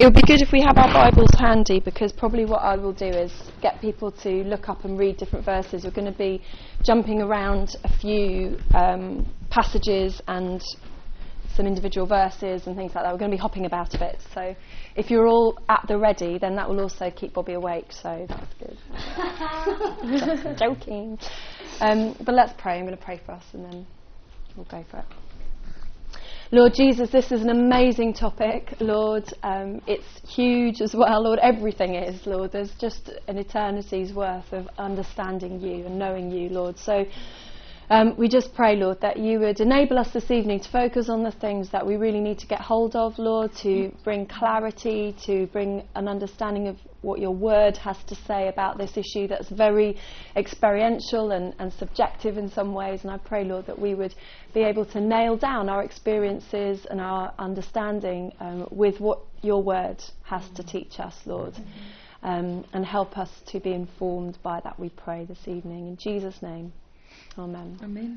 it would be good if we have our Bibles handy, because probably what I will do is get people to look up and read different verses. We're going to be jumping around a few passages and some individual verses and things like that. We're going to be hopping about a bit. So if you're all at the ready, then that will also keep Bobby awake, so that's good. Joking. But let's pray. I'm going to pray for us and then we'll go for it. Lord Jesus, this is an amazing topic, Lord. It's huge as well, Lord. Everything is, Lord. There's just an eternity's worth of understanding you and knowing you, Lord. So we just pray, Lord, that you would enable us this evening to focus on the things that we really need to get hold of, Lord, to bring clarity, to bring an understanding of what your word has to say about this issue that's very experiential and subjective in some ways. And I pray, Lord, that we would be able to nail down our experiences and our understanding with what your word has to teach us, Lord, and help us to be informed by that, we pray this evening. In Jesus' name. Amen. Amen.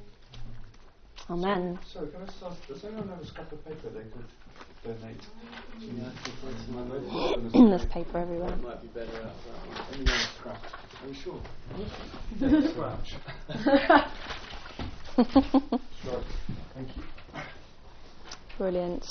Amen. So can I just ask, does anyone have a scrap of paper they could donate to There's paper everywhere. It might be better out of that one. Anyone scratch? Are you sure? scratch? Sure. Thank you. Brilliant.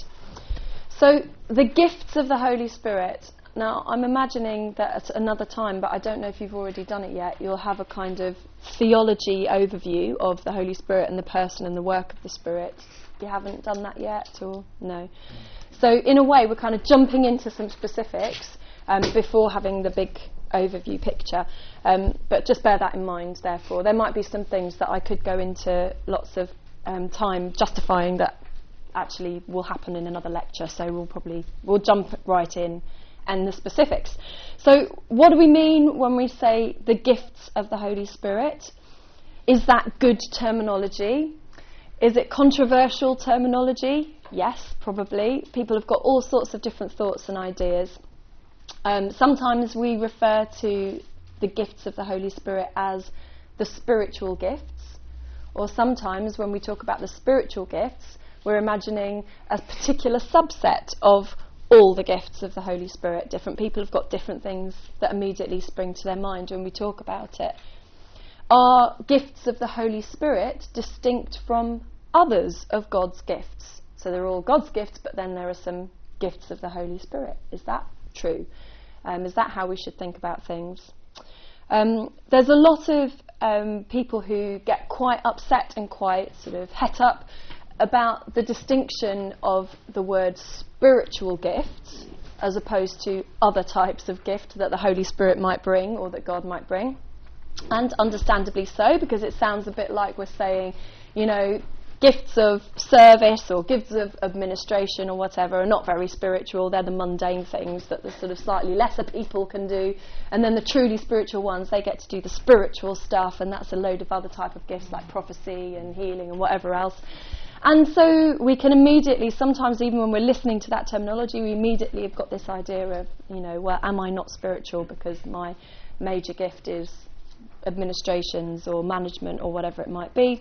So the gifts of the Holy Spirit. Now, I'm imagining that at another time, but I don't know if you've already done it yet, you'll have a kind of theology overview of the Holy Spirit and the person and the work of the Spirit. You haven't done that yet, or no? So in a way, we're kind of jumping into some specifics before having the big overview picture. But just bear that in mind, therefore. There might be some things that I could go into lots of time justifying that actually will happen in another lecture, so we'll jump right in. And the specifics. So what do we mean when we say the gifts of the Holy Spirit? Is that good terminology? Is it controversial terminology? Yes, probably. People have got all sorts of different thoughts and ideas. Sometimes we refer to the gifts of the Holy Spirit as the spiritual gifts, or sometimes when we talk about the spiritual gifts, we're imagining a particular subset of all the gifts of the Holy Spirit. Different people have got different things that immediately spring to their mind when we talk about it. Are gifts of the Holy Spirit distinct from others of God's gifts? So they're all God's gifts, but then there are some gifts of the Holy Spirit. Is that true? Is that how we should think about things? There's a lot of people who get quite upset and quite sort of het up about the distinction of the word spiritual gifts as opposed to other types of gift that the Holy Spirit might bring or that God might bring. And understandably so, because it sounds a bit like we're saying, you know, gifts of service or gifts of administration or whatever are not very spiritual. They're the mundane things that the sort of slightly lesser people can do. And then the truly spiritual ones, they get to do the spiritual stuff, and that's a load of other type of gifts like prophecy and healing and whatever else. And so we can immediately, sometimes even when we're listening to that terminology, we immediately have got this idea of, you know, well, am I not spiritual because my major gift is administrations or management or whatever it might be.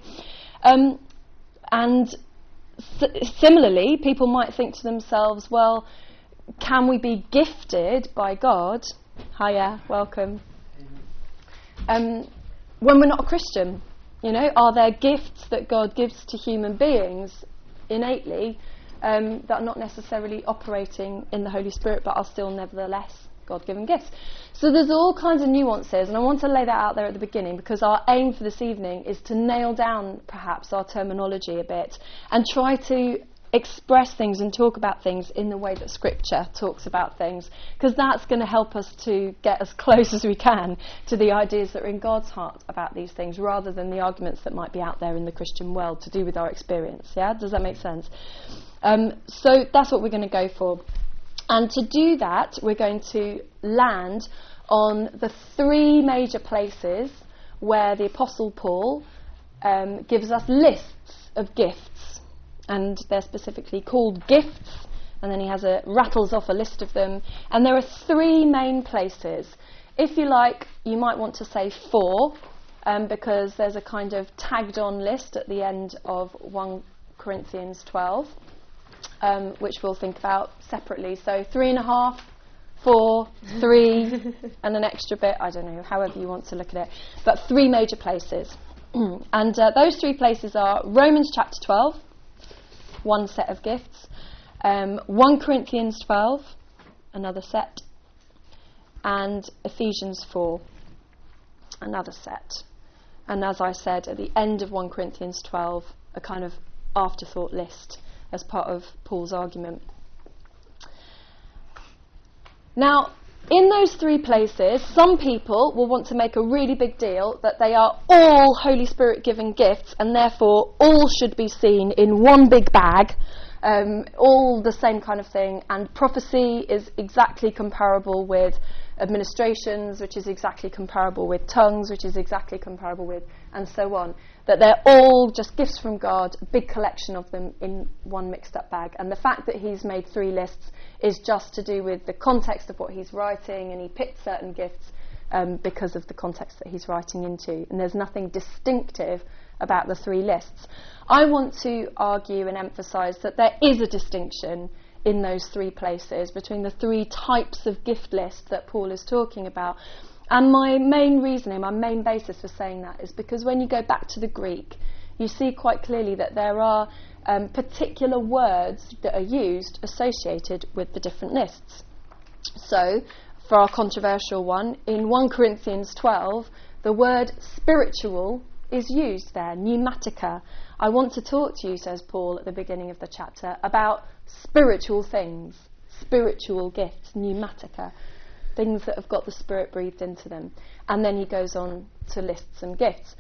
And similarly, people might think to themselves, well, can we be gifted by God? Hiya, welcome. When we're not a Christian? You know, are there gifts that God gives to human beings innately that are not necessarily operating in the Holy Spirit but are still nevertheless God-given gifts? So there's all kinds of nuances, and I want to lay that out there at the beginning because our aim for this evening is to nail down perhaps our terminology a bit and try to express things and talk about things in the way that Scripture talks about things, because that's going to help us to get as close as we can to the ideas that are in God's heart about these things, rather than the arguments that might be out there in the Christian world to do with our experience. Yeah, does that make sense? So that's what we're going to go for. And to do that, we're going to land on the three major places where the Apostle Paul gives us lists of gifts. And they're specifically called gifts, and then he rattles off a list of them. And there are three main places. If you like, you might want to say four, because there's a kind of tagged on list at the end of 1 Corinthians 12. which we'll think about separately. So 3.5, 4, 3, and an extra bit, I don't know, however you want to look at it. But 3 major places. And those 3 places are Romans chapter 12, one set of gifts, 1 Corinthians 12, another set, and Ephesians 4, another set. And as I said, at the end of 1 Corinthians 12, a kind of afterthought list as part of Paul's argument. Now, in those 3 places, some people will want to make a really big deal that they are all Holy Spirit-given gifts, and therefore all should be seen in one big bag, all the same kind of thing, and prophecy is exactly comparable with administrations, which is exactly comparable with tongues, which is exactly comparable with, and so on. That they're all just gifts from God, a big collection of them in one mixed up bag. And the fact that he's made 3 lists is just to do with the context of what he's writing, and he picked certain gifts because of the context that he's writing into. And there's nothing distinctive about the 3 lists. I want to argue and emphasise that there is a distinction in those 3 places between the 3 types of gift lists that Paul is talking about. And my main reasoning, my main basis for saying that is because when you go back to the Greek, you see quite clearly that there are particular words that are used associated with the different lists. So, for our controversial one, in 1 Corinthians 12, the word spiritual is used there, pneumatica. I want to talk to you, says Paul at the beginning of the chapter, about spiritual things, spiritual gifts, pneumatica, things that have got the Spirit breathed into them. And then he goes on to list some gifts.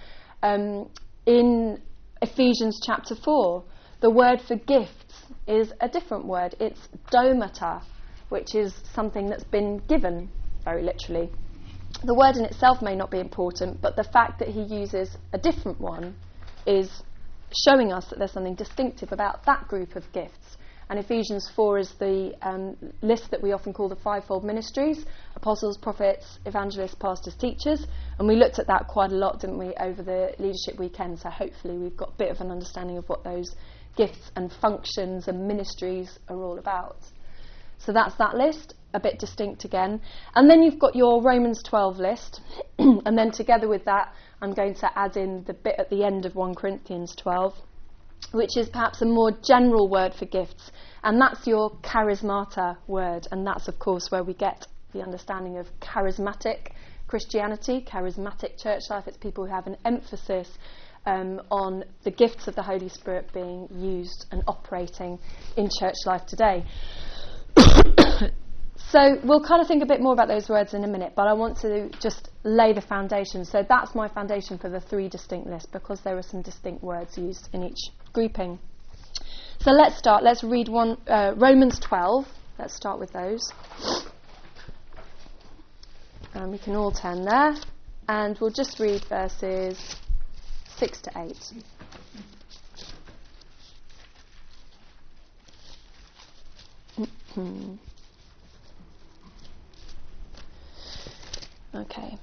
In Ephesians chapter 4, the word for gifts is a different word. It's domata, which is something that's been given, very literally. The word in itself may not be important, but the fact that he uses a different one is showing us that there's something distinctive about that group of gifts. And Ephesians 4 is the list that we often call the fivefold ministries: apostles, prophets, evangelists, pastors, teachers. And we looked at that quite a lot, didn't we, over the leadership weekend. So hopefully we've got a bit of an understanding of what those gifts and functions and ministries are all about. So that's that list, a bit distinct again. And then you've got your Romans 12 list. And then together with that, I'm going to add in the bit at the end of 1 Corinthians 12, which is perhaps a more general word for gifts. And that's your charismata word. And that's, of course, where we get the understanding of charismatic Christianity, charismatic church life. It's people who have an emphasis on the gifts of the Holy Spirit being used and operating in church life today. So we'll kind of think a bit more about those words in a minute, but I want to just lay the foundation. So that's my foundation for the 3 distinct lists, because there are some distinct words used in each grouping. So let's start. Let's read Romans 12. Let's start with those. We can all turn there, and we'll just read verses 6 to 8. Okay.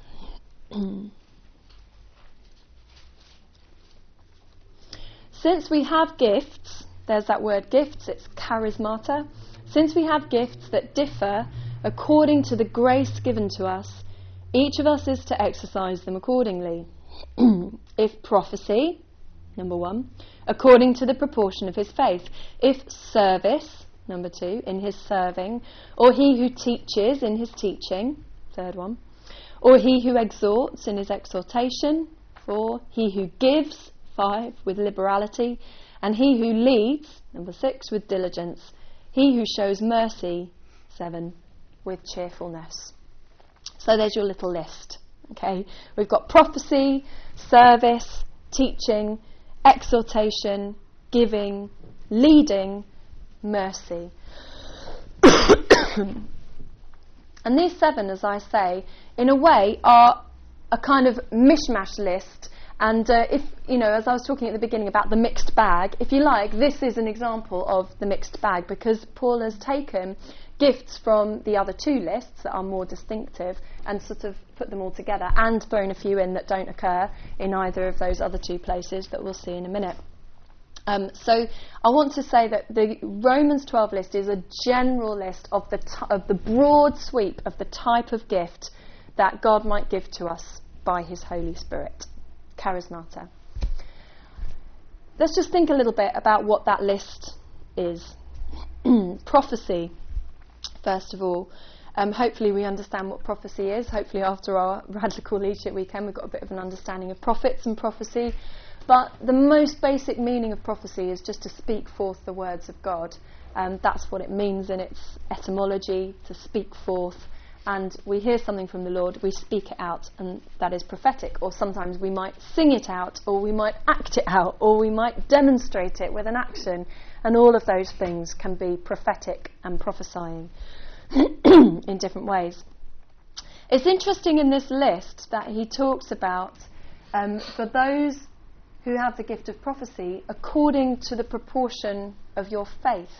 Since we have gifts, there's that word gifts, it's charismata. Since we have gifts that differ according to the grace given to us, each of us is to exercise them accordingly. If prophecy, number 1, according to the proportion of his faith. If service, number 2, in his serving. Or he who teaches in his teaching, third one. Or he who exhorts in his exhortation, 4. He who gives, 5, with liberality. And he who leads, number 6, with diligence. He who shows mercy, 7, with cheerfulness. So there's your little list. Okay, we've got prophecy, service, teaching, exhortation, giving, leading, mercy. And these 7, as I say, in a way are a kind of mishmash list. And if, you know, as I was talking at the beginning about the mixed bag, if you like, this is an example of the mixed bag, because Paul has taken gifts from the other 2 lists that are more distinctive and sort of put them all together, and thrown a few in that don't occur in either of those other 2 places that we'll see in a minute. So I want to say that the Romans 12 list is a general list of the broad sweep of the type of gift that God might give to us by his Holy Spirit. Charismata. Let's just think a little bit about what that list is. Prophecy, first of all. Hopefully we understand what prophecy is. Hopefully after our Radical Leadership Weekend we've got a bit of an understanding of prophets and prophecy. But the most basic meaning of prophecy is just to speak forth the words of God. That's what it means in its etymology, to speak forth. And we hear something from the Lord, we speak it out, and that is prophetic. Or sometimes we might sing it out, or we might act it out, or we might demonstrate it with an action. And all of those things can be prophetic and prophesying in different ways. It's interesting in this list that he talks about, for those who have the gift of prophecy, according to the proportion of your faith.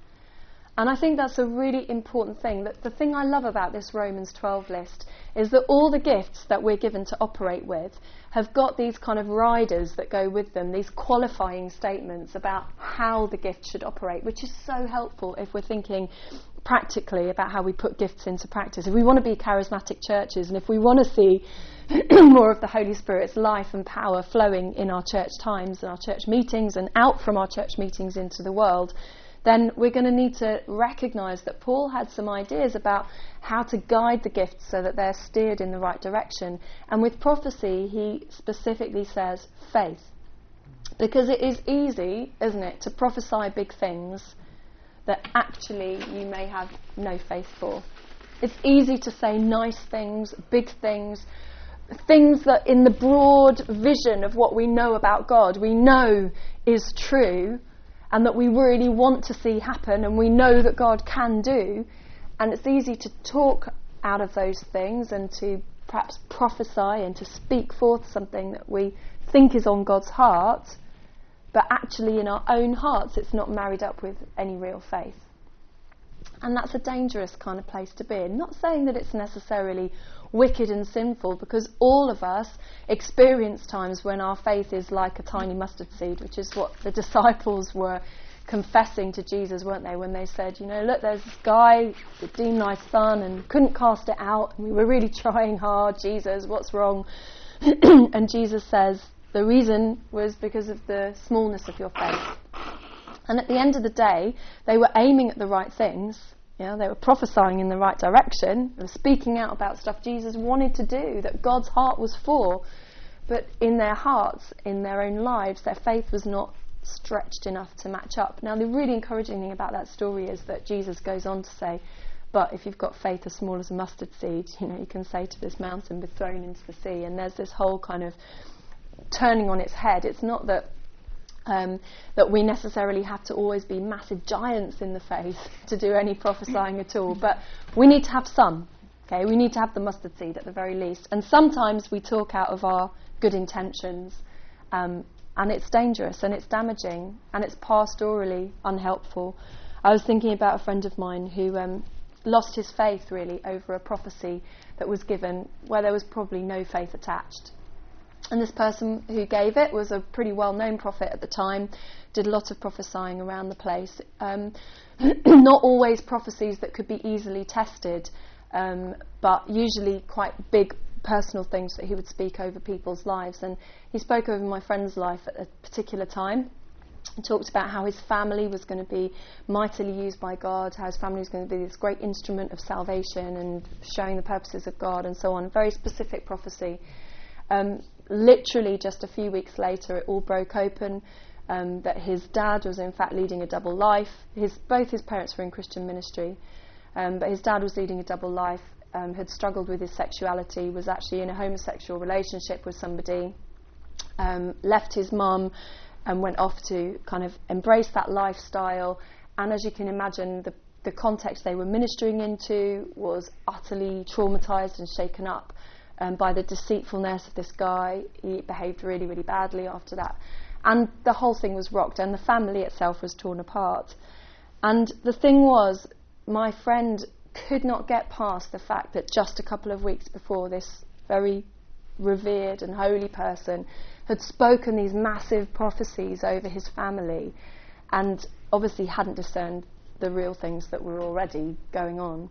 And I think that's a really important thing. That the thing I love about this Romans 12 list is that all the gifts that we're given to operate with have got these kind of riders that go with them, these qualifying statements about how the gift should operate, which is so helpful if we're thinking practically about how we put gifts into practice. If we want to be charismatic churches, and if we want to see more of the Holy Spirit's life and power flowing in our church times and our church meetings and out from our church meetings into the world, then we're going to need to recognise that Paul had some ideas about how to guide the gifts so that they're steered in the right direction. And with prophecy, he specifically says faith. Because it is easy, isn't it, to prophesy big things that actually you may have no faith for. It's easy to say nice things, big things, things that in the broad vision of what we know about God, we know is true, and that we really want to see happen, and we know that God can do. And it's easy to talk out of those things and to perhaps prophesy and to speak forth something that we think is on God's heart, but actually in our own hearts it's not married up with any real faith. And that's a dangerous kind of place to be in. Not saying that it's necessarily wicked and sinful, because all of us experience times when our faith is like a tiny mustard seed, which is what the disciples were confessing to Jesus, weren't they, when they said, you know, look, there's this guy, redeemed thy son, and couldn't cast it out, and we were really trying hard. Jesus, what's wrong? And Jesus says the reason was because of the smallness of your faith. And at the end of the day, they were aiming at the right things. You know, they were prophesying in the right direction. They were speaking out about stuff Jesus wanted to do, that God's heart was for. But in their hearts, in their own lives, their faith was not stretched enough to match up. Now, the really encouraging thing about that story is that Jesus goes on to say, but if you've got faith as small as a mustard seed, you know, you can say to this mountain, be thrown into the sea. And there's this whole kind of turning on its head. It's not that that we necessarily have to always be massive giants in the faith to do any prophesying at all, but we need to have some. Okay, we need to have the mustard seed at the very least. And sometimes we talk out of our good intentions, and it's dangerous and it's damaging and it's pastorally unhelpful. I was thinking about a friend of mine who lost his faith really over a prophecy that was given where there was probably no faith attached. And this person who gave it was a pretty well-known prophet at the time, did a lot of prophesying around the place. Not always prophecies that could be easily tested, but usually quite big personal things that he would speak over people's lives. And he spoke over my friend's life at a particular time. He talked about how his family was going to be mightily used by God, how his family was going to be this great instrument of salvation and showing the purposes of God and so on. Very specific prophecy. Literally just a few weeks later it all broke open, that his dad was in fact leading a double life. Both his parents were in Christian ministry, but his dad was leading a double life, had struggled with his sexuality, was actually in a homosexual relationship with somebody, left his mum and went off to kind of embrace that lifestyle. And as you can imagine, the context they were ministering into was utterly traumatised and shaken up by the deceitfulness of this guy. He behaved really, really badly after that. And the whole thing was rocked, and the family itself was torn apart. And the thing was, my friend could not get past the fact that just a couple of weeks before this very revered and holy person, had spoken these massive prophecies over his family, and obviously hadn't discerned the real things that were already going on,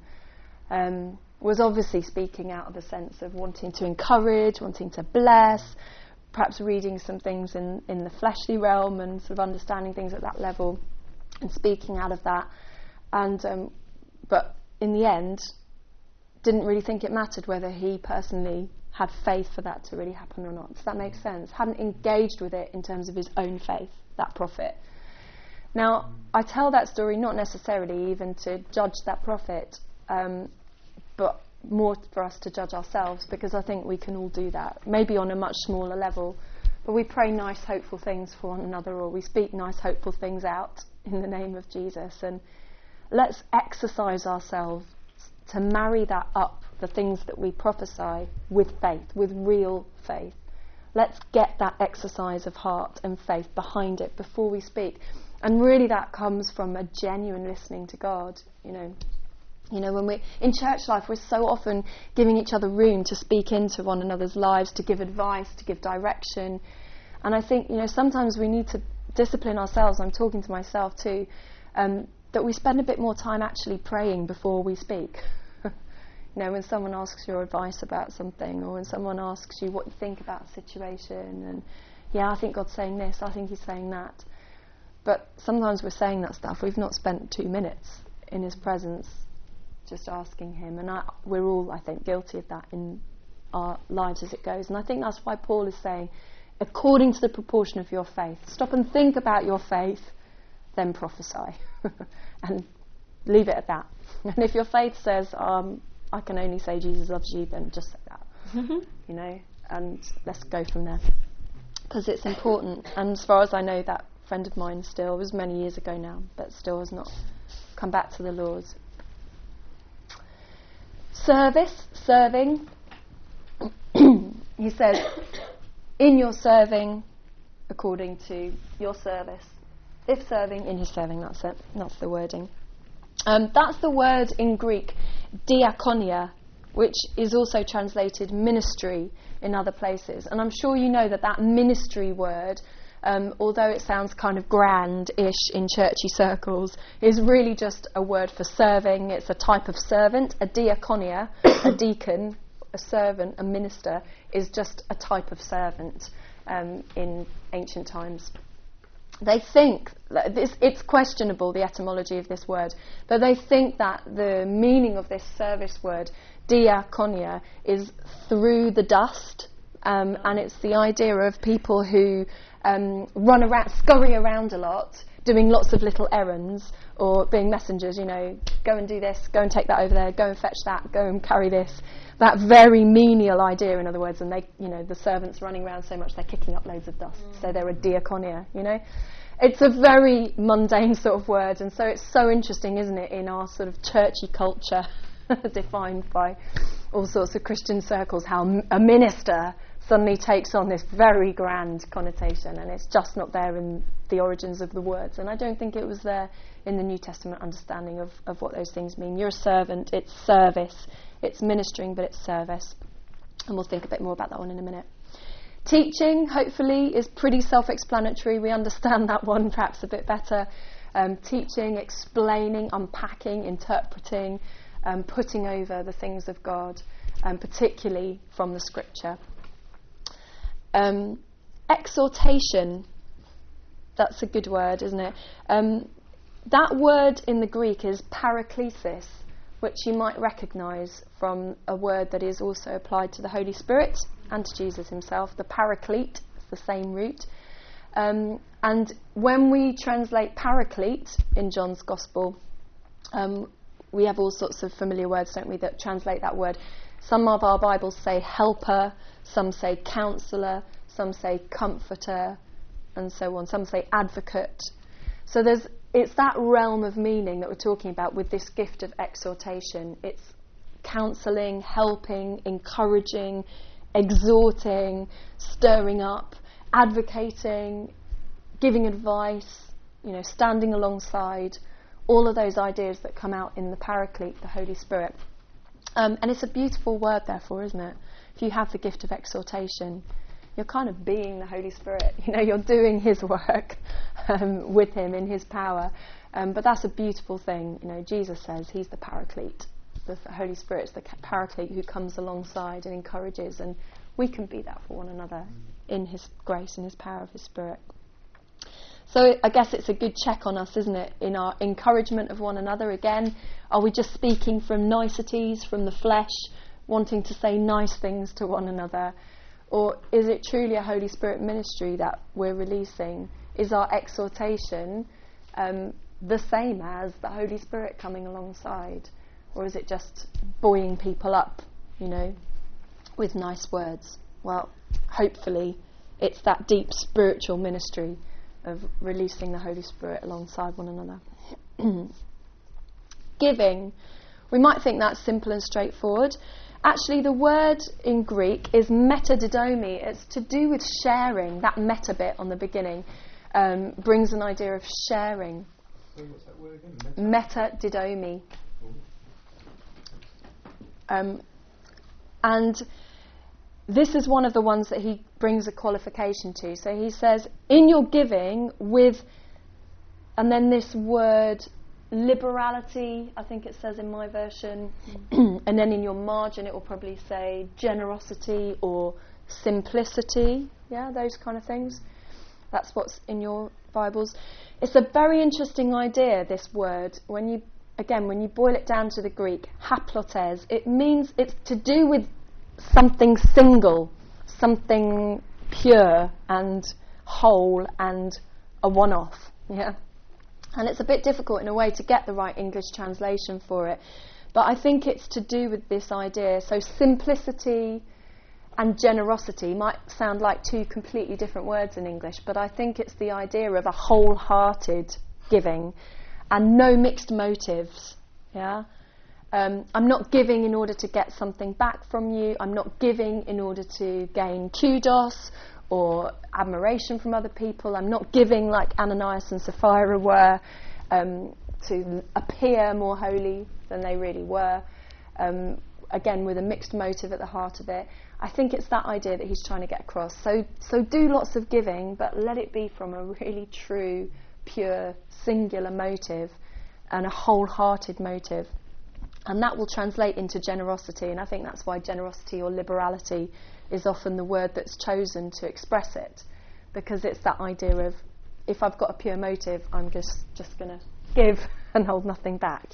was obviously speaking out of a sense of wanting to encourage, wanting to bless, perhaps reading some things in the fleshly realm and sort of understanding things at that level and speaking out of that. And but in the end, didn't really think it mattered whether he personally had faith for that to really happen or not. Does that make sense? Hadn't engaged with it in terms of his own faith, that prophet. Now, I tell that story not necessarily even to judge that prophet, but more for us to judge ourselves, because I think we can all do that, maybe on a much smaller level. But we pray nice, hopeful things for one another, or we speak nice, hopeful things out in the name of Jesus. And let's exercise ourselves to marry that up, the things that we prophesy, with faith, with real faith. Let's get that exercise of heart and faith behind it before we speak. And really that comes from a genuine listening to God, you know. You know, when we're in church life, we're so often giving each other room to speak into one another's lives, to give advice, to give direction. And I think, you know, sometimes we need to discipline ourselves, I'm talking to myself too, that we spend a bit more time actually praying before we speak. You know, when someone asks your advice about something, or when someone asks you what you think about a situation, and yeah, I think God's saying this, I think he's saying that. But sometimes we're saying that stuff, we've not spent 2 minutes in his presence just asking him, and we're all, I think, guilty of that in our lives as it goes. And I think that's why Paul is saying, according to the proportion of your faith, stop and think about your faith, then prophesy. And leave it at that. And if your faith says, I can only say Jesus loves you, then just say that. You know, and let's go from there, because it's important. And as far as I know, that friend of mine still, it was many years ago now, but still has not come back to the Lord. Serving. He says, in your serving, according to your service. If serving, in his serving, that's it. That's the wording. That's the word in Greek, diakonia, which is also translated ministry in other places. And I'm sure you know that ministry word, although it sounds kind of grand-ish in churchy circles, is really just a word for serving. It's a type of servant. A diakonia, a deacon, a servant, a minister, is just a type of servant in ancient times. They think that it's questionable, the etymology of this word, but they think that the meaning of this service word, diakonia, is through the dust, and it's the idea of people who run around, scurry around a lot, doing lots of little errands, or being messengers, you know, go and do this, go and take that over there, go and fetch that, go and carry this. That very menial idea, in other words, and they, you know, the servants running around so much they're kicking up loads of dust, so they're a diakonia, you know. It's a very mundane sort of word, and so it's so interesting, isn't it, in our sort of churchy culture, defined by all sorts of Christian circles, how a minister suddenly takes on this very grand connotation, and it's just not there in the origins of the words. And I don't think it was there in the New Testament understanding of what those things mean. You're a servant, it's service, it's ministering, but it's service. And we'll think a bit more about that one in a minute. Teaching, hopefully, is pretty self-explanatory. We understand that one perhaps a bit better. Teaching, explaining, unpacking, interpreting, putting over the things of God, particularly from the Scripture. Exhortation, that's a good word, isn't it? That word in the Greek is paraklesis, which you might recognise from a word that is also applied to the Holy Spirit and to Jesus himself, the paraclete, it's the same root. And when we translate paraclete in John's Gospel, we have all sorts of familiar words, don't we, that translate that word. Some of our Bibles say helper, some say counsellor, some say comforter, and so on. Some say advocate. So it's that realm of meaning that we're talking about with this gift of exhortation. It's counselling, helping, encouraging, exhorting, stirring up, advocating, giving advice, you know, standing alongside, all of those ideas that come out in the Paraclete, the Holy Spirit. And it's a beautiful word, therefore, isn't it? If you have the gift of exhortation, you're kind of being the Holy Spirit. You're doing his work with him in his power. But that's a beautiful thing. Jesus says he's the paraclete. The Holy Spirit's the paraclete who comes alongside and encourages, and we can be that for one another in his grace and his power of his Spirit. So I guess it's a good check on us, isn't it, in our encouragement of one another. Again, are we just speaking from niceties, from the flesh, wanting to say nice things to one another? Or is it truly a Holy Spirit ministry that we're releasing? Is our exhortation the same as the Holy Spirit coming alongside? Or is it just buoying people up, with nice words? Well, hopefully it's that deep spiritual ministry of releasing the Holy Spirit alongside one another. Giving. We might think that's simple and straightforward. Actually, the word in Greek is metadidomi. It's to do with sharing. That meta bit on the beginning brings an idea of sharing. So what's that word again? Metadidomi. And this is one of the ones that he brings a qualification to. So he says, in your giving with, and then this word liberality, I think it says in my version, and then in your margin it will probably say generosity or simplicity, those kind of things. That's what's in your Bibles. It's a very interesting idea, this word. When you boil it down to the Greek, haplotes, it means it's to do with something single, something pure and whole and a one-off, And it's a bit difficult in a way to get the right English translation for it. But I think it's to do with this idea. So simplicity and generosity might sound like two completely different words in English, but I think it's the idea of a wholehearted giving and no mixed motives. I'm not giving in order to get something back from you. I'm not giving in order to gain kudos or admiration from other people. I'm not giving like Ananias and Sapphira were to appear more holy than they really were. Again, with a mixed motive at the heart of it. I think it's that idea that he's trying to get across. So do lots of giving, but let it be from a really true, pure, singular motive and a wholehearted motive. And that will translate into generosity, and I think that's why generosity or liberality is often the word that's chosen to express it, because it's that idea of, if I've got a pure motive, I'm just going to give and hold nothing back,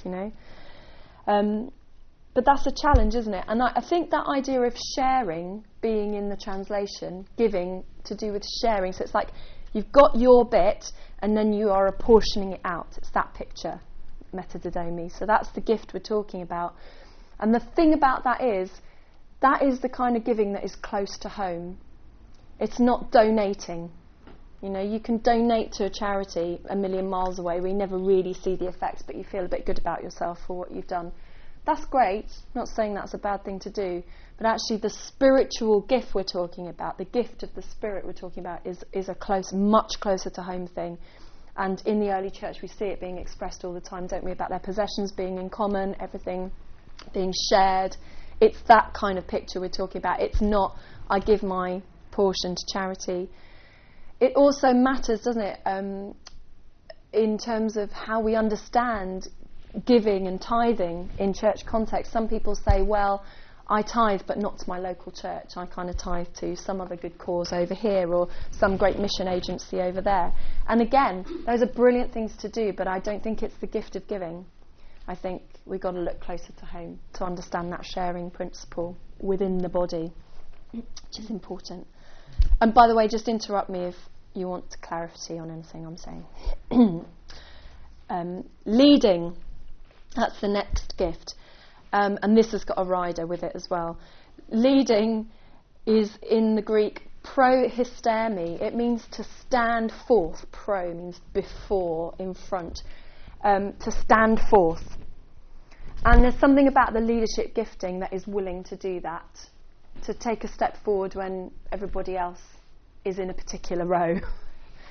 But that's a challenge, isn't it? And I think that idea of sharing being in the translation, giving to do with sharing, so it's like you've got your bit and then you are apportioning it out. It's that picture, metadidomi. So that's the gift we're talking about. And the thing about that is the kind of giving that is close to home. It's not donating. You can donate to a charity a million miles away where you never really see the effects, but you feel a bit good about yourself for what you've done. That's great. Not saying that's a bad thing to do, but actually the spiritual gift we're talking about, the gift of the Spirit we're talking about, is a much closer to home thing. And in the early church, we see it being expressed all the time, don't we? About their possessions being in common, everything being shared. It's that kind of picture we're talking about. It's not, I give my portion to charity. It also matters, doesn't it, in terms of how we understand giving and tithing in church context. Some people say, well, I tithe but not to my local church. I kind of tithe to some other good cause over here or some great mission agency over there. And again, those are brilliant things to do, but I don't think it's the gift of giving. I think we've got to look closer to home to understand that sharing principle within the body, which is important. And by the way, just interrupt me if you want clarity on anything I'm saying. Leading. That's the next gift. And this has got a rider with it as well. Leading is in the Greek prohistemi. It means to stand forth. Pro means before, in front. To stand forth. And there's something about the leadership gifting that is willing to do that. To take a step forward when everybody else is in a particular row.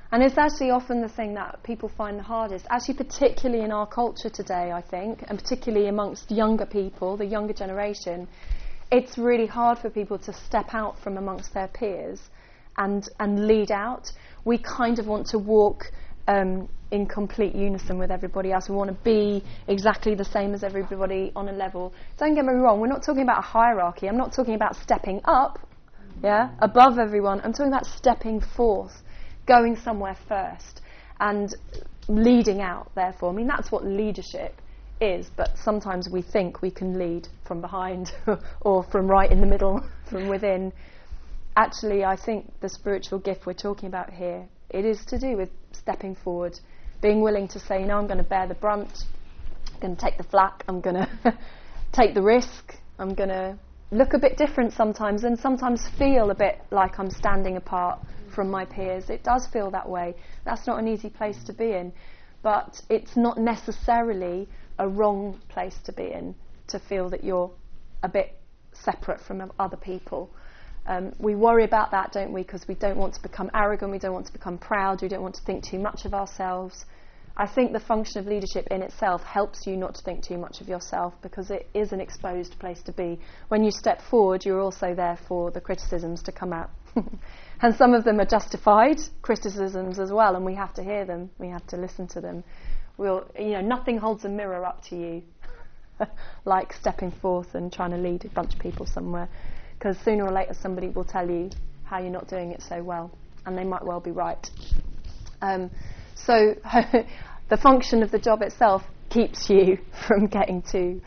And it's actually often the thing that people find the hardest, actually particularly in our culture today, I think, and particularly amongst younger people, the younger generation. It's really hard for people to step out from amongst their peers and lead out. We kind of want to walk in complete unison with everybody else. We want to be exactly the same as everybody on a level. Don't get me wrong, we're not talking about a hierarchy. I'm not talking about stepping up, above everyone. I'm talking about stepping forth, going somewhere first, and leading out, therefore. I mean, that's what leadership is, but sometimes we think we can lead from behind or from right in the middle, from within. Actually, I think the spiritual gift we're talking about here, it is to do with stepping forward, being willing to say, I'm going to bear the brunt, I'm going to take the flak, I'm going to take the risk, I'm going to look a bit different sometimes, and sometimes feel a bit like I'm standing apart from my peers. It does feel that way. That's not an easy place to be in, but it's not necessarily a wrong place to be in, to feel that you're a bit separate from other people. We worry about that, don't we, because we don't want to become arrogant, we don't want to become proud, we don't want to think too much of ourselves. I think the function of leadership in itself helps you not to think too much of yourself, because it is an exposed place to be. When you step forward, you're also there for the criticisms to come out. And some of them are justified criticisms as well, and we have to hear them, we have to listen to them. Nothing holds a mirror up to you like stepping forth and trying to lead a bunch of people somewhere, because sooner or later somebody will tell you how you're not doing it so well, and they might well be right. So the function of the job itself keeps you from getting too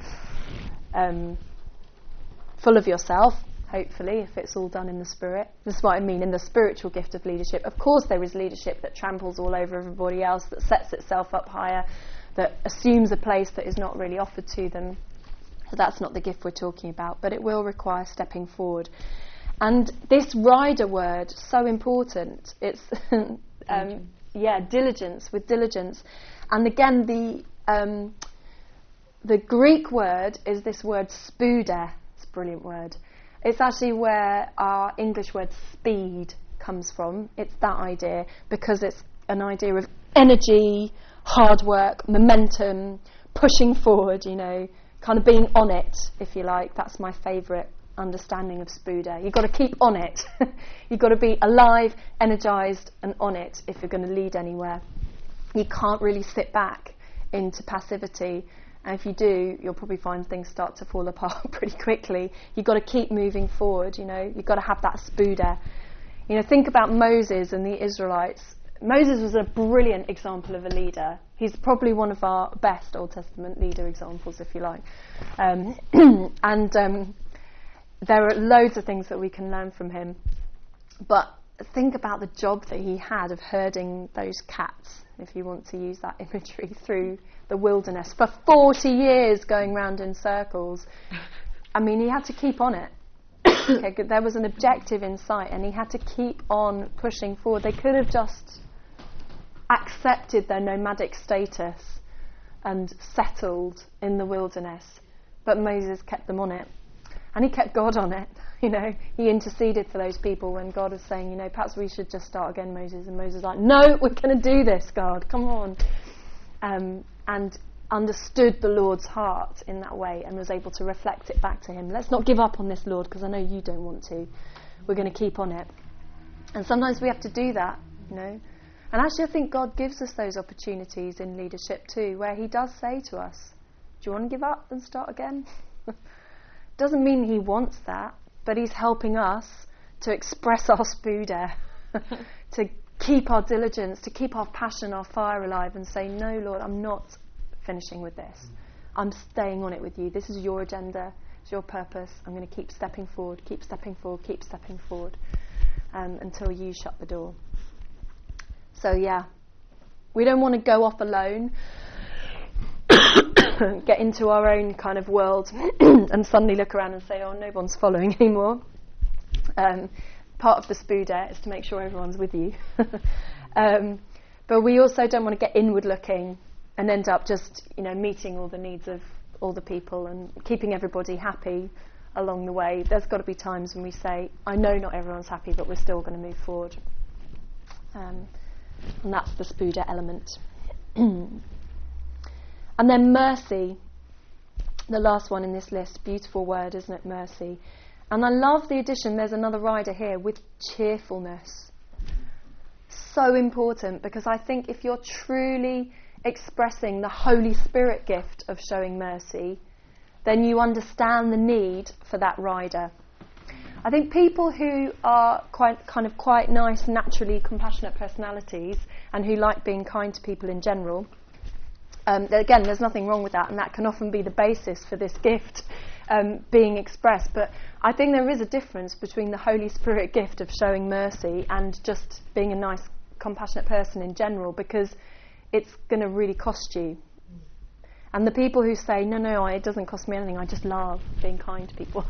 full of yourself, hopefully, if it's all done in the spirit. This is what I mean, in the spiritual gift of leadership. Of course there is leadership that tramples all over everybody else, that sets itself up higher, that assumes a place that is not really offered to them. So that's not the gift we're talking about, but it will require stepping forward. And this rider word, so important. It's diligence, with diligence. And again, the Greek word is this word spoude. It's a brilliant word. It's actually where our English word speed comes from. It's that idea, because it's an idea of energy, hard work, momentum, pushing forward, kind of being on it, if you like. That's my favourite understanding of spoude. You've got to keep on it. You've got to be alive, energised and on it if you're going to lead anywhere. You can't really sit back into passivity, and if you do, you'll probably find things start to fall apart pretty quickly. You've got to keep moving forward, You've got to have that spoude. Think about Moses and the Israelites. Moses was a brilliant example of a leader. He's probably one of our best Old Testament leader examples, if you like. There are loads of things that we can learn from him. But think about the job that he had of herding those cats, if you want to use that imagery, through the wilderness for 40 years, going round in circles. I mean, he had to keep on it. Okay, there was an objective in sight, and he had to keep on pushing forward. They could have just accepted their nomadic status and settled in the wilderness, but Moses kept them on it, and he kept God on it. He interceded for those people when God was saying, perhaps we should just start again, Moses. And Moses was like, no, we're going to do this, God, come on. And understood the Lord's heart in that way, and was able to reflect it back to him. Let's not give up on this, Lord, because I know you don't want to. We're going to keep on it. And sometimes we have to do that, And actually I think God gives us those opportunities in leadership too, where he does say to us, do you want to give up and start again? Doesn't mean he wants that, but he's helping us to express our spoude, to keep our diligence, to keep our passion, our fire alive, and say, no, Lord, I'm not finishing with this. I'm staying on it with you. This is your agenda. It's your purpose. I'm going to keep stepping forward, keep stepping forward, keep stepping forward, until you shut the door. So, we don't want to go off alone, get into our own kind of world and suddenly look around and say, oh, no one's following anymore. Part of the spoude is to make sure everyone's with you. But we also don't want to get inward looking and end up just, meeting all the needs of all the people and keeping everybody happy along the way. There's got to be times when we say, I know not everyone's happy, but we're still going to move forward. And that's the Spuda element. And then mercy, the last one in this list. Beautiful word, isn't it, mercy? And I love the addition, there's another rider here, with cheerfulness. So important, because I think if you're truly expressing the Holy Spirit gift of showing mercy, then you understand the need for that rider. I think people who are quite nice, naturally compassionate personalities, and who like being kind to people in general, again, there's nothing wrong with that, and that can often be the basis for this gift being expressed. But I think there is a difference between the Holy Spirit gift of showing mercy and just being a nice, compassionate person in general, because it's going to really cost you. And the people who say, no, it doesn't cost me anything, I just love being kind to people,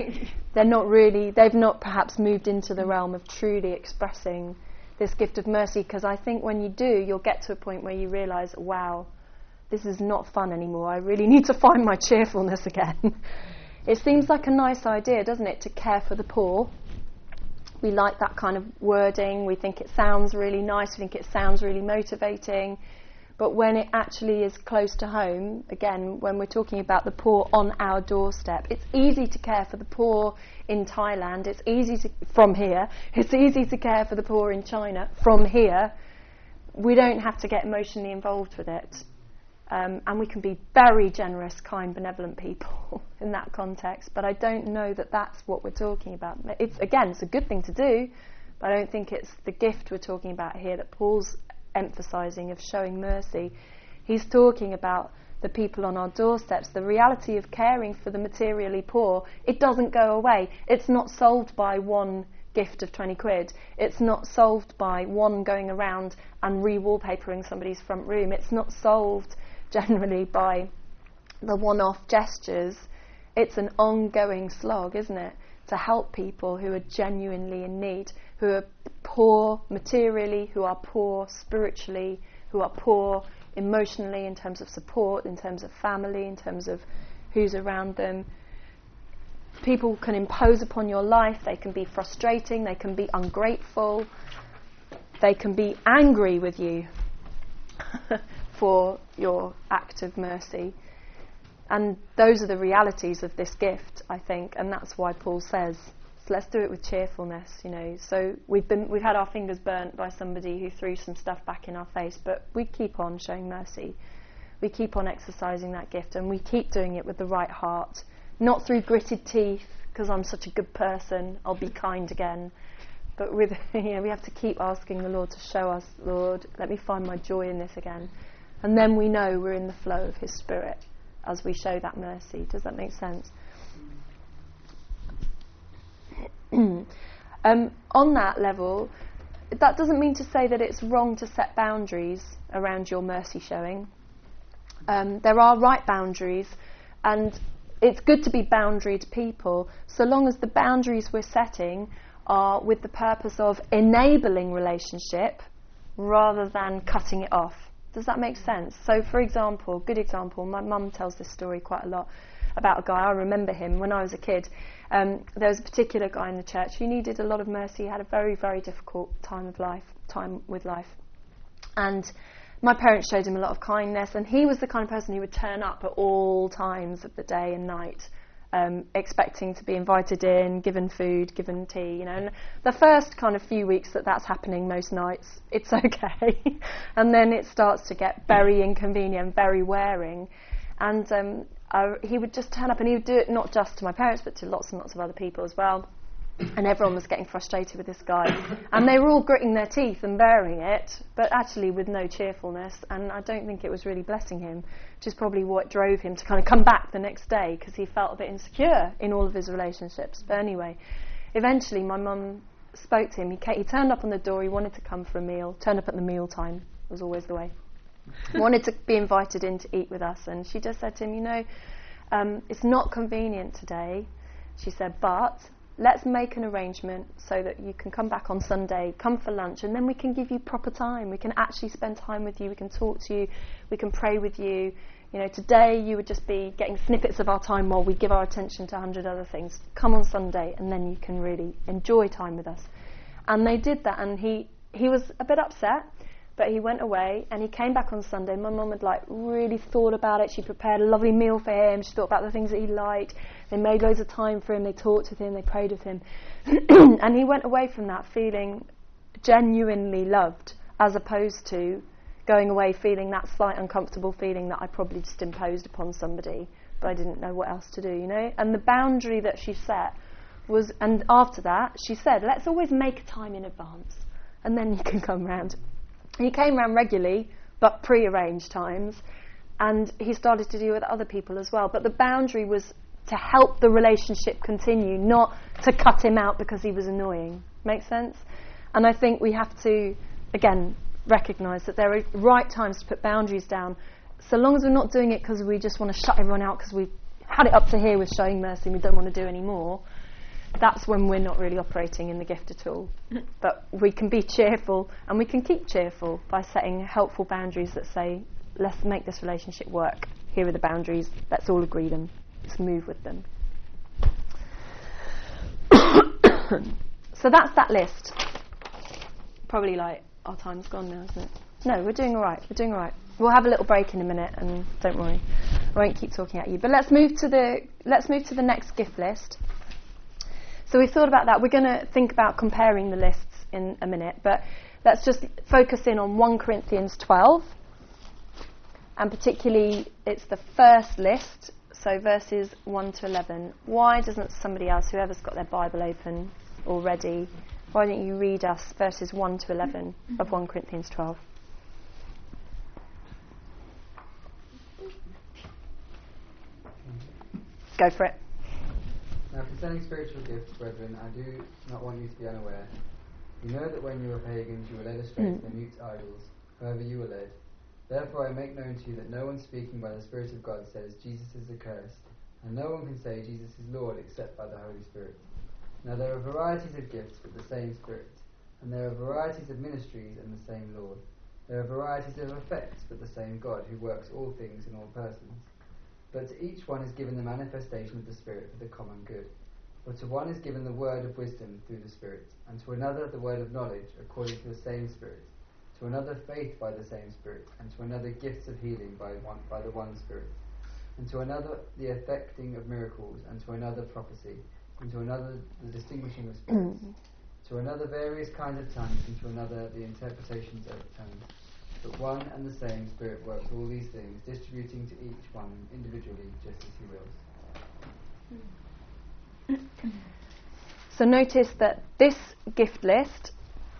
they've not perhaps moved into the realm of truly expressing this gift of mercy, because I think when you do, you'll get to a point where you realise, wow, this is not fun anymore, I really need to find my cheerfulness again. It seems like a nice idea, doesn't it, to care for the poor. We like that kind of wording, we think it sounds really nice, we think it sounds really motivating. But when it actually is close to home, again, when we're talking about the poor on our doorstep, it's easy to care for the poor in Thailand, it's easy to care for the poor in China from here. We don't have to get emotionally involved with it. And we can be very generous, kind, benevolent people in that context. But I don't know that that's what we're talking about. It's a good thing to do, but I don't think it's the gift we're talking about here that Paul's emphasising of showing mercy. He's talking about the people on our doorsteps, the reality of caring for the materially poor. It doesn't go away. It's not solved by one gift of 20 quid. It's not solved by one going around and re-wallpapering somebody's front room. It's not solved generally by the one-off gestures. It's an ongoing slog, isn't it, to help people who are genuinely in need, who are poor materially, who are poor spiritually, who are poor emotionally in terms of support, in terms of family, in terms of who's around them. People can impose upon your life, they can be frustrating, they can be ungrateful, they can be angry with you for your act of mercy. And those are the realities of this gift, I think, and that's why Paul says, so let's do it with cheerfulness, So we've had our fingers burnt by somebody who threw some stuff back in our face, but we keep on showing mercy. We keep on exercising that gift, and we keep doing it with the right heart, not through gritted teeth, because I'm such a good person, I'll be kind again. But we have to keep asking the Lord to show us, Lord, let me find my joy in this again. And then we know we're in the flow of His Spirit as we show that mercy. Does that make sense? On that level, that doesn't mean to say that it's wrong to set boundaries around your mercy showing. There are right boundaries, and it's good to be boundaried people, so long as the boundaries we're setting are with the purpose of enabling relationship rather than cutting it off. Does that make sense? So, for example, good example, my mum tells this story quite a lot about a guy. I remember him when I was a kid. There was a particular guy in the church who needed a lot of mercy. He had a very, very difficult time with life. And my parents showed him a lot of kindness, and he was the kind of person who would turn up at all times of the day and night, expecting to be invited in, given food, given tea, And the first kind of few weeks that's happening most nights, it's okay. And then it starts to get very inconvenient, very wearing. And he would just turn up, and he would do it not just to my parents, but to lots and lots of other people as well. And everyone was getting frustrated with this guy. And they were all gritting their teeth and bearing it, but actually with no cheerfulness. And I don't think it was really blessing him, which is probably what drove him to kind of come back the next day, because he felt a bit insecure in all of his relationships. But anyway, eventually my mum spoke to him. He turned up on the door. He wanted to come for a meal. Turned up at the meal time. Was always the way. Wanted to be invited in to eat with us. And she just said to him, it's not convenient today. She said, but let's make an arrangement so that you can come back on Sunday, come for lunch, and then we can give you proper time. We can actually spend time with you. We can talk to you. We can pray with you. Today you would just be getting snippets of our time while we give our attention to 100 other things. Come on Sunday, and then you can really enjoy time with us. And they did that, and he was a bit upset, but he went away and he came back on Sunday. My mum had like really thought about it. She prepared a lovely meal for him. She thought about the things that he liked. They made loads of time for him. They talked with him. They prayed with him. And he went away from that feeling genuinely loved, as opposed to going away feeling that slight uncomfortable feeling that I probably just imposed upon somebody, but I didn't know what else to do, you know. And the boundary that she set was, and after that she said, let's always make time in advance and then you can come round. He came round regularly, but pre-arranged times, and he started to deal with other people as well. But the boundary was to help the relationship continue, not to cut him out because he was annoying. Make sense? And I think we have to, again, recognise that there are right times to put boundaries down, so long as we're not doing it because we just want to shut everyone out because we've had it up to here with showing mercy and we don't want to do any more. That's when we're not really operating in the gift at all. But we can be cheerful, and we can keep cheerful by setting helpful boundaries that say, let's make this relationship work. Here are the boundaries, let's all agree them. Let's move with them. So that's that list. Probably like, our time's gone now, isn't it? No, we're doing all right. We'll have a little break in a minute, and don't worry, I won't keep talking at you. But let's move to the next gift list. So we've thought about that. We're going to think about comparing the lists in a minute, but let's just focus in on 1 Corinthians 12, and particularly it's the first list, so verses 1 to 11. Why doesn't somebody else, whoever's got their Bible open already, why don't you read us verses 1 to 11 of 1 Corinthians 12? Go for it. Now concerning spiritual gifts, brethren, I do not want you to be unaware. You know that when you were pagans you were led astray to the mute idols, however you were led. Therefore I make known to you that no one speaking by the Spirit of God says Jesus is accursed, and no one can say Jesus is Lord except by the Holy Spirit. Now there are varieties of gifts but the same Spirit, and there are varieties of ministries and the same Lord. There are varieties of effects but the same God who works all things in all persons. But to each one is given the manifestation of the Spirit for the common good. For to one is given the word of wisdom through the Spirit, and to another the word of knowledge according to the same Spirit, to another faith by the same Spirit, and to another gifts of healing by the one Spirit, and to another the effecting of miracles, and to another prophecy, and to another the distinguishing of spirits, to another various kinds of tongues, and to another the interpretations of tongues. But one and the same Spirit works all these things, distributing to each one individually just as he wills. So notice that this gift list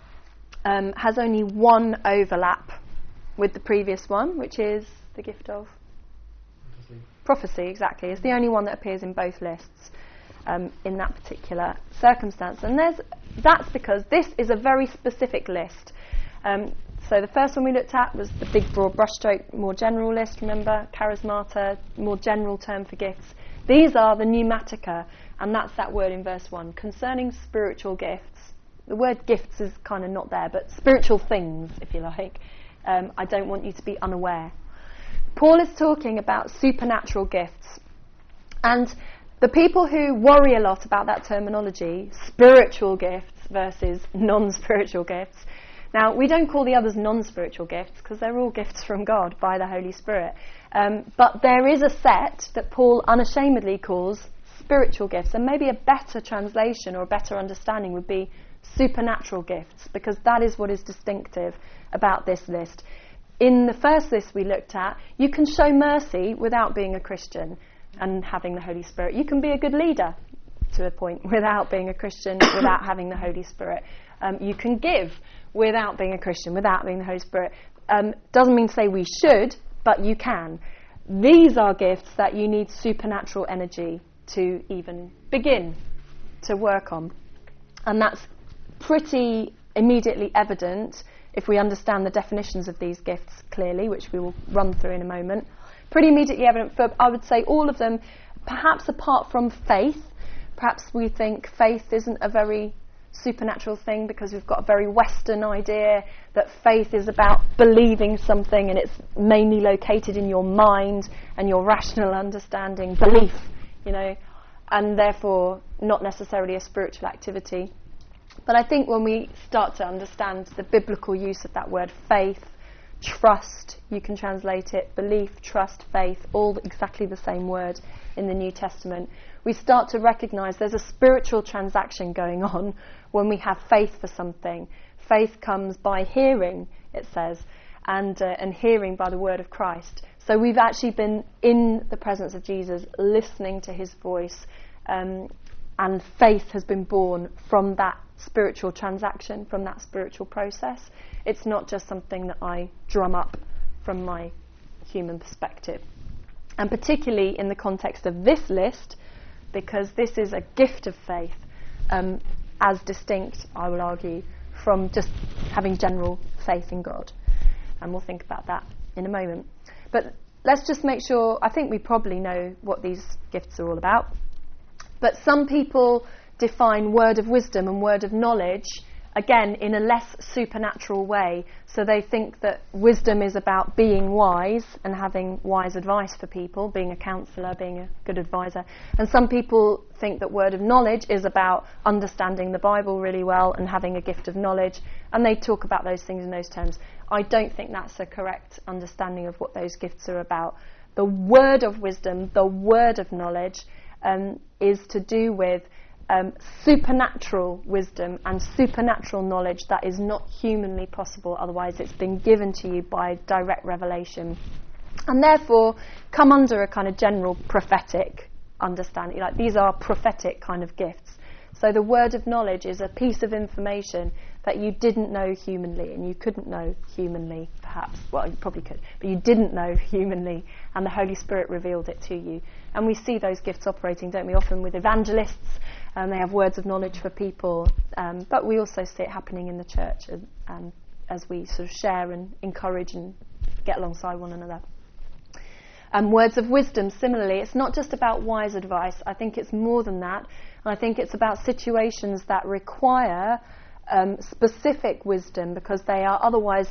has only one overlap with the previous one, which is the gift of prophecy. Exactly. It's the only one that appears in both lists in that particular circumstance. And that's because this is a very specific list. So the first one we looked at was the big broad brushstroke, more general list, remember? Charismata, more general term for gifts. These are the pneumatica, and that's that word in verse 1. Concerning spiritual gifts, the word gifts is kind of not there, but spiritual things, if you like. I don't want you to be unaware. Paul is talking about supernatural gifts. And the people who worry a lot about that terminology, spiritual gifts versus non-spiritual gifts, now, we don't call the others non-spiritual gifts because they're all gifts from God by the Holy Spirit. But there is a set that Paul unashamedly calls spiritual gifts. And maybe a better translation or a better understanding would be supernatural gifts, because that is what is distinctive about this list. In the first list we looked at, you can show mercy without being a Christian and having the Holy Spirit. You can be a good leader to a point without being a Christian, without having the Holy Spirit. You can give without being a Christian, without being the Holy Spirit. Doesn't mean to say we should, but you can. These are gifts that you need supernatural energy to even begin to work on. And that's pretty immediately evident if we understand the definitions of these gifts clearly, which we will run through in a moment. Pretty immediately evident for, I would say, all of them, perhaps apart from faith. Perhaps we think faith isn't a very supernatural thing because we've got a very Western idea that faith is about believing something, and it's mainly located in your mind and your rational understanding, belief, and therefore not necessarily a spiritual activity. But I think when we start to understand the biblical use of that word faith, trust, you can translate it, belief, trust, faith, all exactly the same word in the New Testament, we start to recognise there's a spiritual transaction going on when we have faith for something. Faith comes by hearing, it says, and hearing by the word of Christ. So we've actually been in the presence of Jesus, listening to his voice, and faith has been born from that spiritual transaction, from that spiritual process. It's not just something that I drum up from my human perspective. And particularly in the context of this list, because this is a gift of faith, as distinct, I will argue, from just having general faith in God. And we'll think about that in a moment. But let's just make sure, I think we probably know what these gifts are all about. But some people define word of wisdom and word of knowledge, again, in a less supernatural way. So they think that wisdom is about being wise and having wise advice for people, being a counsellor, being a good advisor. And some people think that word of knowledge is about understanding the Bible really well and having a gift of knowledge. And they talk about those things in those terms. I don't think that's a correct understanding of what those gifts are about. The word of wisdom, the word of knowledge, is to do with supernatural wisdom and supernatural knowledge that is not humanly possible, otherwise it's been given to you by direct revelation, and therefore come under a kind of general prophetic understanding. Like, these are prophetic kind of gifts. So the word of knowledge is a piece of information that you didn't know humanly, and you couldn't know humanly, perhaps. Well, you probably could, but you didn't know humanly, and the Holy Spirit revealed it to you. And we see those gifts operating, don't we, often with evangelists, and they have words of knowledge for people, but we also see it happening in the church as we sort of share and encourage and get alongside one another. Words of wisdom, similarly, it's not just about wise advice. I think it's more than that. I think it's about situations that require specific wisdom, because they are otherwise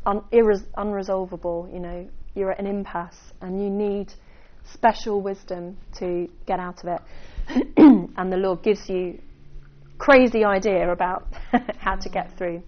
unresolvable. You know, you're at an impasse and you need special wisdom to get out of it. And the Lord gives you crazy idea about how to get through.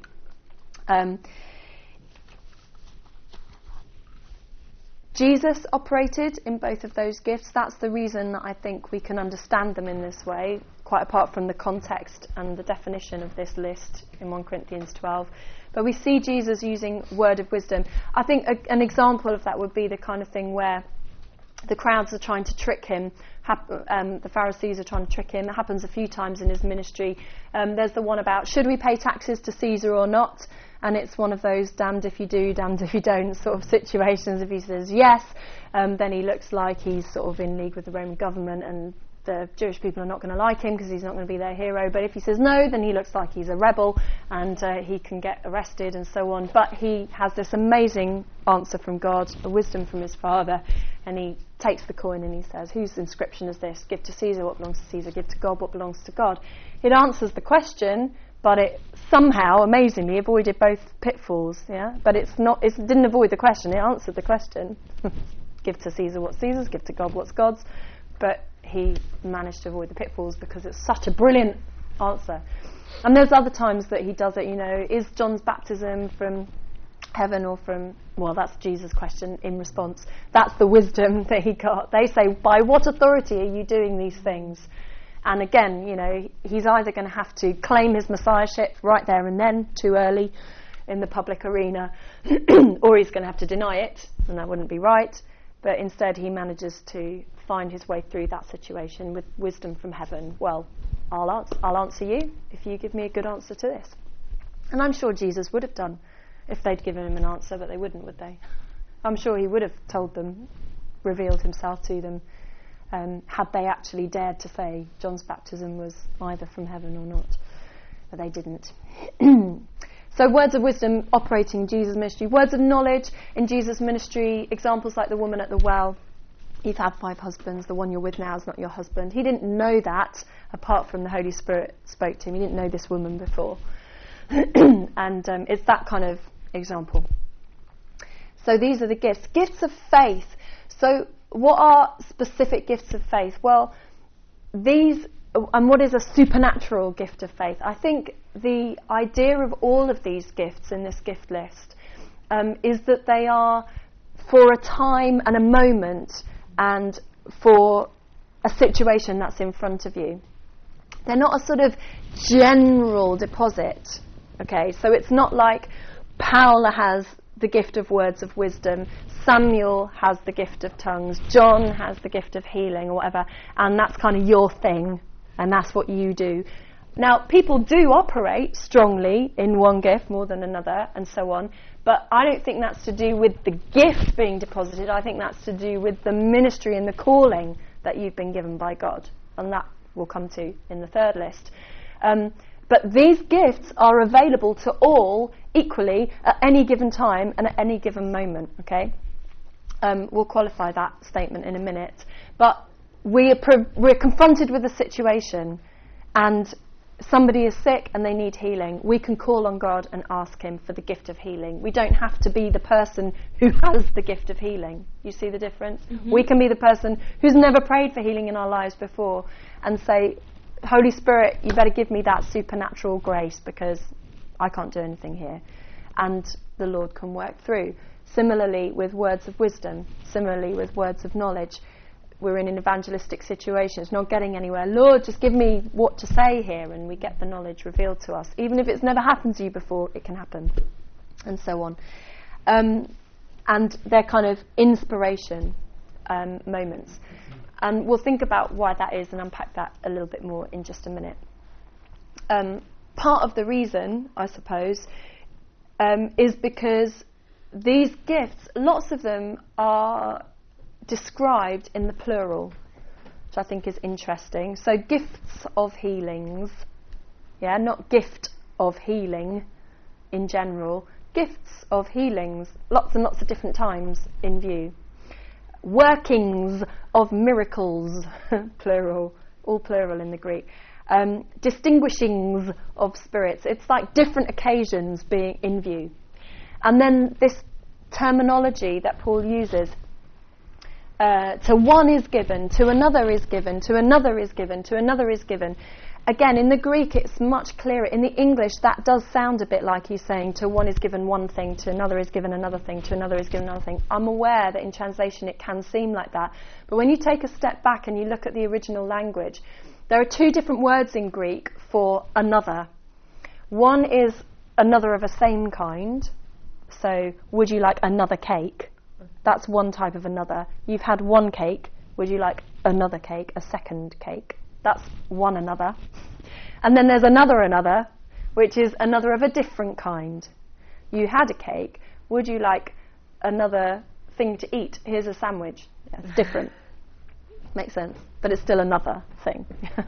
Jesus operated in both of those gifts. That's the reason that I think we can understand them in this way, quite apart from the context and the definition of this list in 1 Corinthians 12. But we see Jesus using word of wisdom. I think an example of that would be the kind of thing where the crowds are trying to trick him. The Pharisees are trying to trick him. It happens a few times in his ministry. There's the one about, should we pay taxes to Caesar or not? And it's one of those damned if you do, damned if you don't sort of situations. If he says yes, then he looks like he's sort of in league with the Roman government, and the Jewish people are not going to like him because he's not going to be their hero. But if he says no, then he looks like he's a rebel, and he can get arrested and so on. But he has this amazing answer from God, a wisdom from his Father, and he takes the coin and he says, whose inscription is this? Give to Caesar what belongs to Caesar, give to God what belongs to God. It answers the question, but it somehow, amazingly, avoided both pitfalls. Yeah, but it didn't avoid the question. It answered the question. Give to Caesar what's Caesar's, give to God what's God's. But he managed to avoid the pitfalls because it's such a brilliant answer. And there's other times that he does it. You know, is John's baptism from heaven or from? Well, that's Jesus' question in response. That's the wisdom that he got. They say, by what authority are you doing these things? And again, you know, he's either going to have to claim his messiahship right there and then, too early in the public arena, or he's going to have to deny it, and that wouldn't be right. But instead he manages to find his way through that situation with wisdom from heaven. Well, I'll answer you if you give me a good answer to this. And I'm sure Jesus would have done if they'd given him an answer, but they wouldn't, would they? I'm sure he would have told them, revealed himself to them, had they actually dared to say John's baptism was either from heaven or not. But they didn't. So words of wisdom operating in Jesus' ministry. Words of knowledge in Jesus' ministry. Examples like the woman at the well. You've had 5 husbands. The one you're with now is not your husband. He didn't know that, apart from the Holy Spirit spoke to him. He didn't know this woman before. And it's that kind of example. So these are the gifts. Gifts of faith. So what are specific gifts of faith? Well, these and what is a supernatural gift of faith? I think the idea of all of these gifts in this gift list is that they are for a time and a moment and for a situation that's in front of you. They're not a sort of general deposit, okay? So it's not like Paula has the gift of words of wisdom, Samuel has the gift of tongues, John has the gift of healing or whatever, and that's kind of your thing, and that's what you do. Now, people do operate strongly in one gift more than another, and so on, but I don't think that's to do with the gift being deposited. I think that's to do with the ministry and the calling that you've been given by God, and that we'll come to in the third list. But these gifts are available to all equally at any given time and at any given moment, okay? We'll qualify that statement in a minute. But we're confronted with a situation and somebody is sick and they need healing. We can call on God and ask him for the gift of healing. We don't have to be the person who has the gift of healing. You see the difference? Mm-hmm. We can be the person who's never prayed for healing in our lives before and say, Holy Spirit, you better give me that supernatural grace because I can't do anything here. And the Lord can work through. Similarly with words of wisdom, similarly with words of knowledge. We're in an evangelistic situation. It's not getting anywhere. Lord, just give me what to say here, and we get the knowledge revealed to us. Even if it's never happened to you before, it can happen, and so on. And they're kind of inspiration moments. And we'll think about why that is and unpack that a little bit more in just a minute. Part of the reason, I suppose, is because these gifts, lots of them are described in the plural, which I think is interesting. So gifts of healings, yeah, not gift of healing in general, gifts of healings, lots and lots of different times in view. Workings of miracles, plural, all plural in the Greek. Distinguishings of spirits. It's like different occasions being in view. And then this terminology that Paul uses, to one is given, to another is given, to another is given, to another is given. Again, in the Greek it's much clearer. In the English that does sound a bit like he's saying to one is given one thing, to another is given another thing, to another is given another thing. I'm aware that in translation it can seem like that. But when you take a step back and you look at the original language, there are two different words in Greek for another. One is another of a same kind. So, would you like another cake? That's one type of another. You've had one cake. Would you like another cake, a second cake? That's one another. And then there's another, which is another of a different kind. You had a cake. Would you like another thing to eat? Here's a sandwich. Yeah, it's different. Makes sense. But it's still another thing.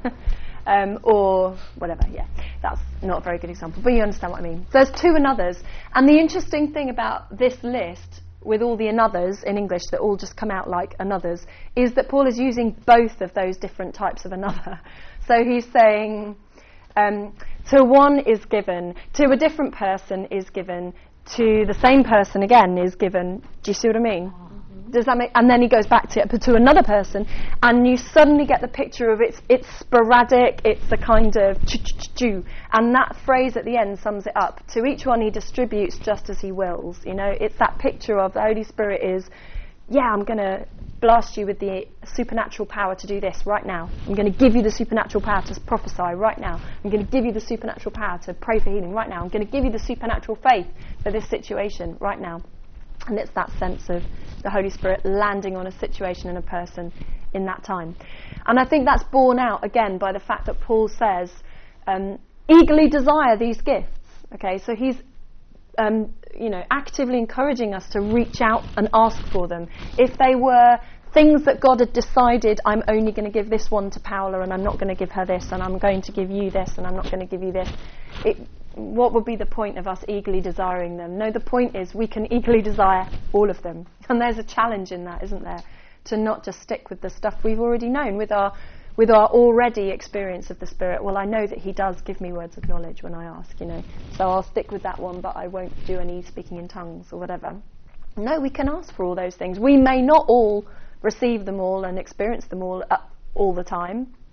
Or whatever, yeah. That's not a very good example, but you understand what I mean. So there's two anothers. And the interesting thing about this list, with all the anothers in English that all just come out like anothers, is that Paul is using both of those different types of another. So he's saying, to one is given, to a different person is given, to the same person again is given. Do you see what I mean? Does that make? And then he goes back to another person, and you suddenly get the picture of it's sporadic. It's a kind of ch-ch-ch-chew, and that phrase at the end sums it up. To each one he distributes just as he wills. You know, it's that picture of the Holy Spirit is, yeah, I'm going to blast you with the supernatural power to do this right now. I'm going to give you the supernatural power to prophesy right now. I'm going to give you the supernatural power to pray for healing right now. I'm going to give you the supernatural faith for this situation right now. And it's that sense of the Holy Spirit landing on a situation and a person in that time. And I think that's borne out, again, by the fact that Paul says, eagerly desire these gifts. Okay, so he's, actively encouraging us to reach out and ask for them. If they were things that God had decided, I'm only going to give this one to Paula and I'm not going to give her this, and I'm going to give you this and I'm not going to give you this, what would be the point of us eagerly desiring them? No, the point is we can eagerly desire all of them. And there's a challenge in that, isn't there? To not just stick with the stuff we've already known, with our already experience of the Spirit. Well, I know that he does give me words of knowledge when I ask, so I'll stick with that one, but I won't do any speaking in tongues or whatever. No, we can ask for all those things. We may not all receive them all and experience them all the time,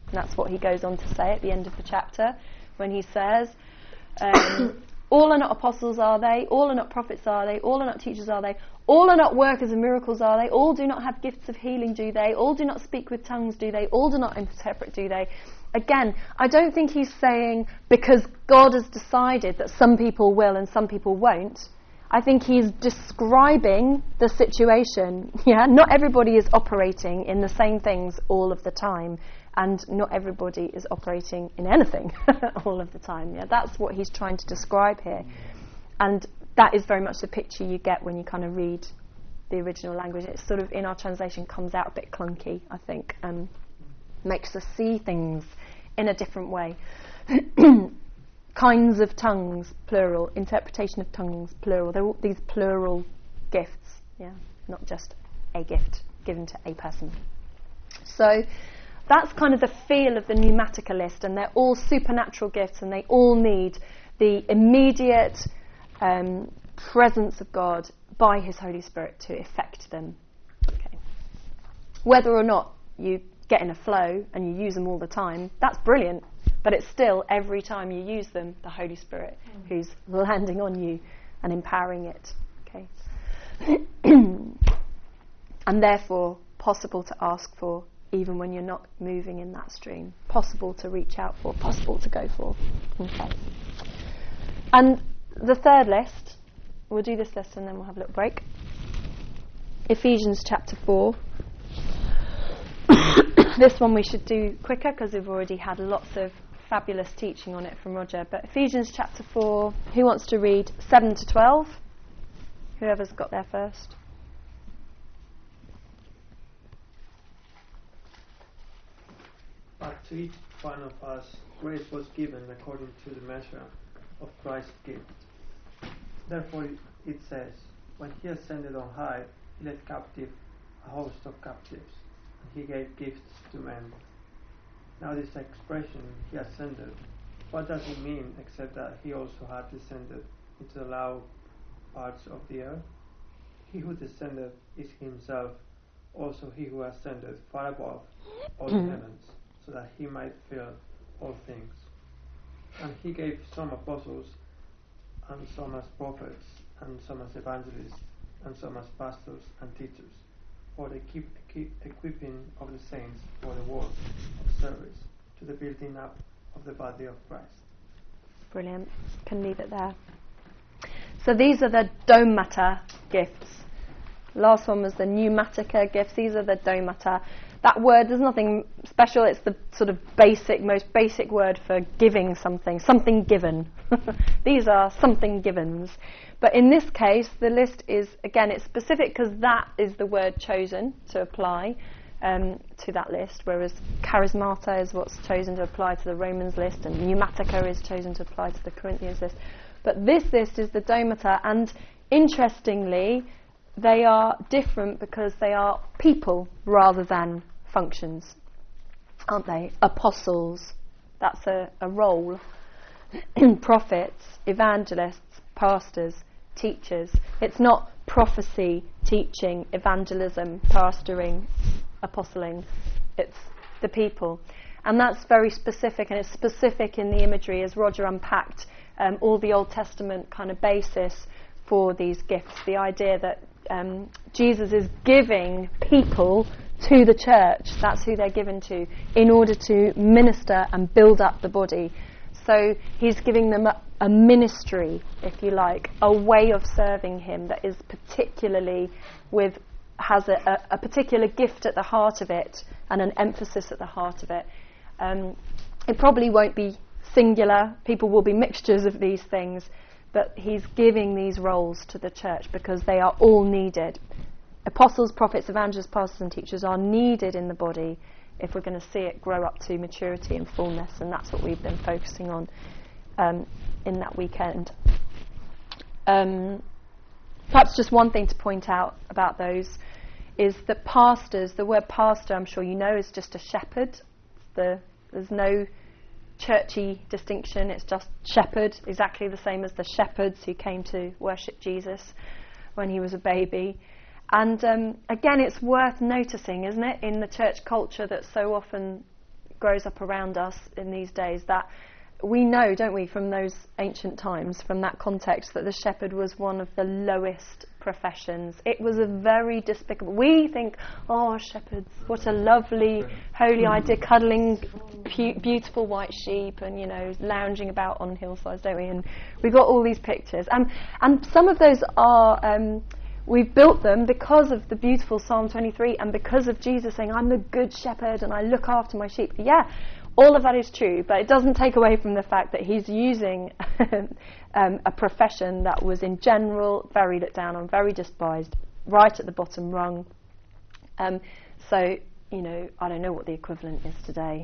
And that's what he goes on to say at the end of the chapter when he says, all are not apostles, are they? All are not prophets, are they? All are not teachers, are they? All are not workers of miracles, are they? All do not have gifts of healing, do they? All do not speak with tongues, do they? All do not interpret, do they? Again, I don't think he's saying because God has decided that some people will and some people won't. I think he's describing the situation. Yeah, not everybody is operating in the same things all of the time, and not everybody is operating in anything all of the time. Yeah, that's what he's trying to describe here, and that is very much the picture you get when you kind of read the original language. It sort of, in our translation, comes out a bit clunky, I think, and makes us see things in a different way. Kinds of tongues, plural. Interpretation of tongues, plural. They're all these plural gifts, yeah, not just a gift given to a person. So that's kind of the feel of the Pneumatica list, and they're all supernatural gifts, and they all need the immediate presence of God by His Holy Spirit to effect them. Okay. Whether or not you get in a flow and you use them all the time, that's brilliant. But it's still, every time you use them, the Holy Spirit who's landing on you and empowering it. Okay. And therefore, possible to ask for, even when you're not moving in that stream. Possible to reach out for, possible to go for. Okay. And the third list, we'll do this list and then we'll have a little break. Ephesians chapter 4. This one we should do quicker because we've already had lots of fabulous teaching on it from Roger. But Ephesians chapter 4, who wants to read 7 to 12? Whoever's got there first. But to each one of us grace was given according to the measure of Christ's gift. Therefore it says, when he ascended on high, he led captive a host of captives, and he gave gifts to men. Now this expression, he ascended, what does it mean except that he also had descended into the lower parts of the earth? He who descended is himself also he who ascended far above all the heavens, so that he might fill all things. And he gave some apostles, and some as prophets, and some as evangelists, and some as pastors and teachers, for the equipping of the saints for the work of service, to the building up of the body of Christ. Brilliant. Can leave it there. So these are the domata gifts. Last one was the pneumatica gifts. These are the domata. That word, there's nothing special. It's the sort of basic, most basic word for giving something given. These are something givens. But in this case, the list is, again, it's specific because that is the word chosen to apply to that list, whereas charismata is what's chosen to apply to the Romans list, and pneumatica is chosen to apply to the Corinthians list. But this list is the domata, and interestingly, they are different because they are people rather than functions, aren't they? Apostles, that's a role. Prophets, evangelists, pastors, teachers. It's not prophecy, teaching, evangelism, pastoring, apostling. It's the people. And that's very specific, and it's specific in the imagery, as Roger unpacked all the Old Testament kind of basis for these gifts. The idea that Jesus is giving people to the church. That's who they're given to, in order to minister and build up the body. So he's giving them a ministry, if you like, a way of serving him that is particularly has a particular gift at the heart of it and an emphasis at the heart of it. It probably won't be singular. People will be mixtures of these things, but he's giving these roles to the church because they are all needed. Apostles, prophets, evangelists, pastors and teachers are needed in the body if we're going to see it grow up to maturity and fullness, and that's what we've been focusing on in that weekend. Perhaps just one thing to point out about those is that pastors, the word pastor, I'm sure you know, is just a shepherd. There's no churchy distinction, it's just shepherd, exactly the same as the shepherds who came to worship Jesus when he was a baby. And again, it's worth noticing, isn't it, in the church culture that so often grows up around us in these days, that we know, don't we, from those ancient times, from that context, that the shepherd was one of the lowest professions. It was a very despicable. We think, oh, shepherds, what a lovely, holy idea, cuddling beautiful white sheep and, lounging about on hillsides, don't we? And we've got all these pictures. And some of those are, we've built them because of the beautiful Psalm 23 and because of Jesus saying, I'm the good shepherd and I look after my sheep. Yeah, all of that is true, but it doesn't take away from the fact that he's using a profession that was in general very looked down on, very despised, right at the bottom rung. So, I don't know what the equivalent is today.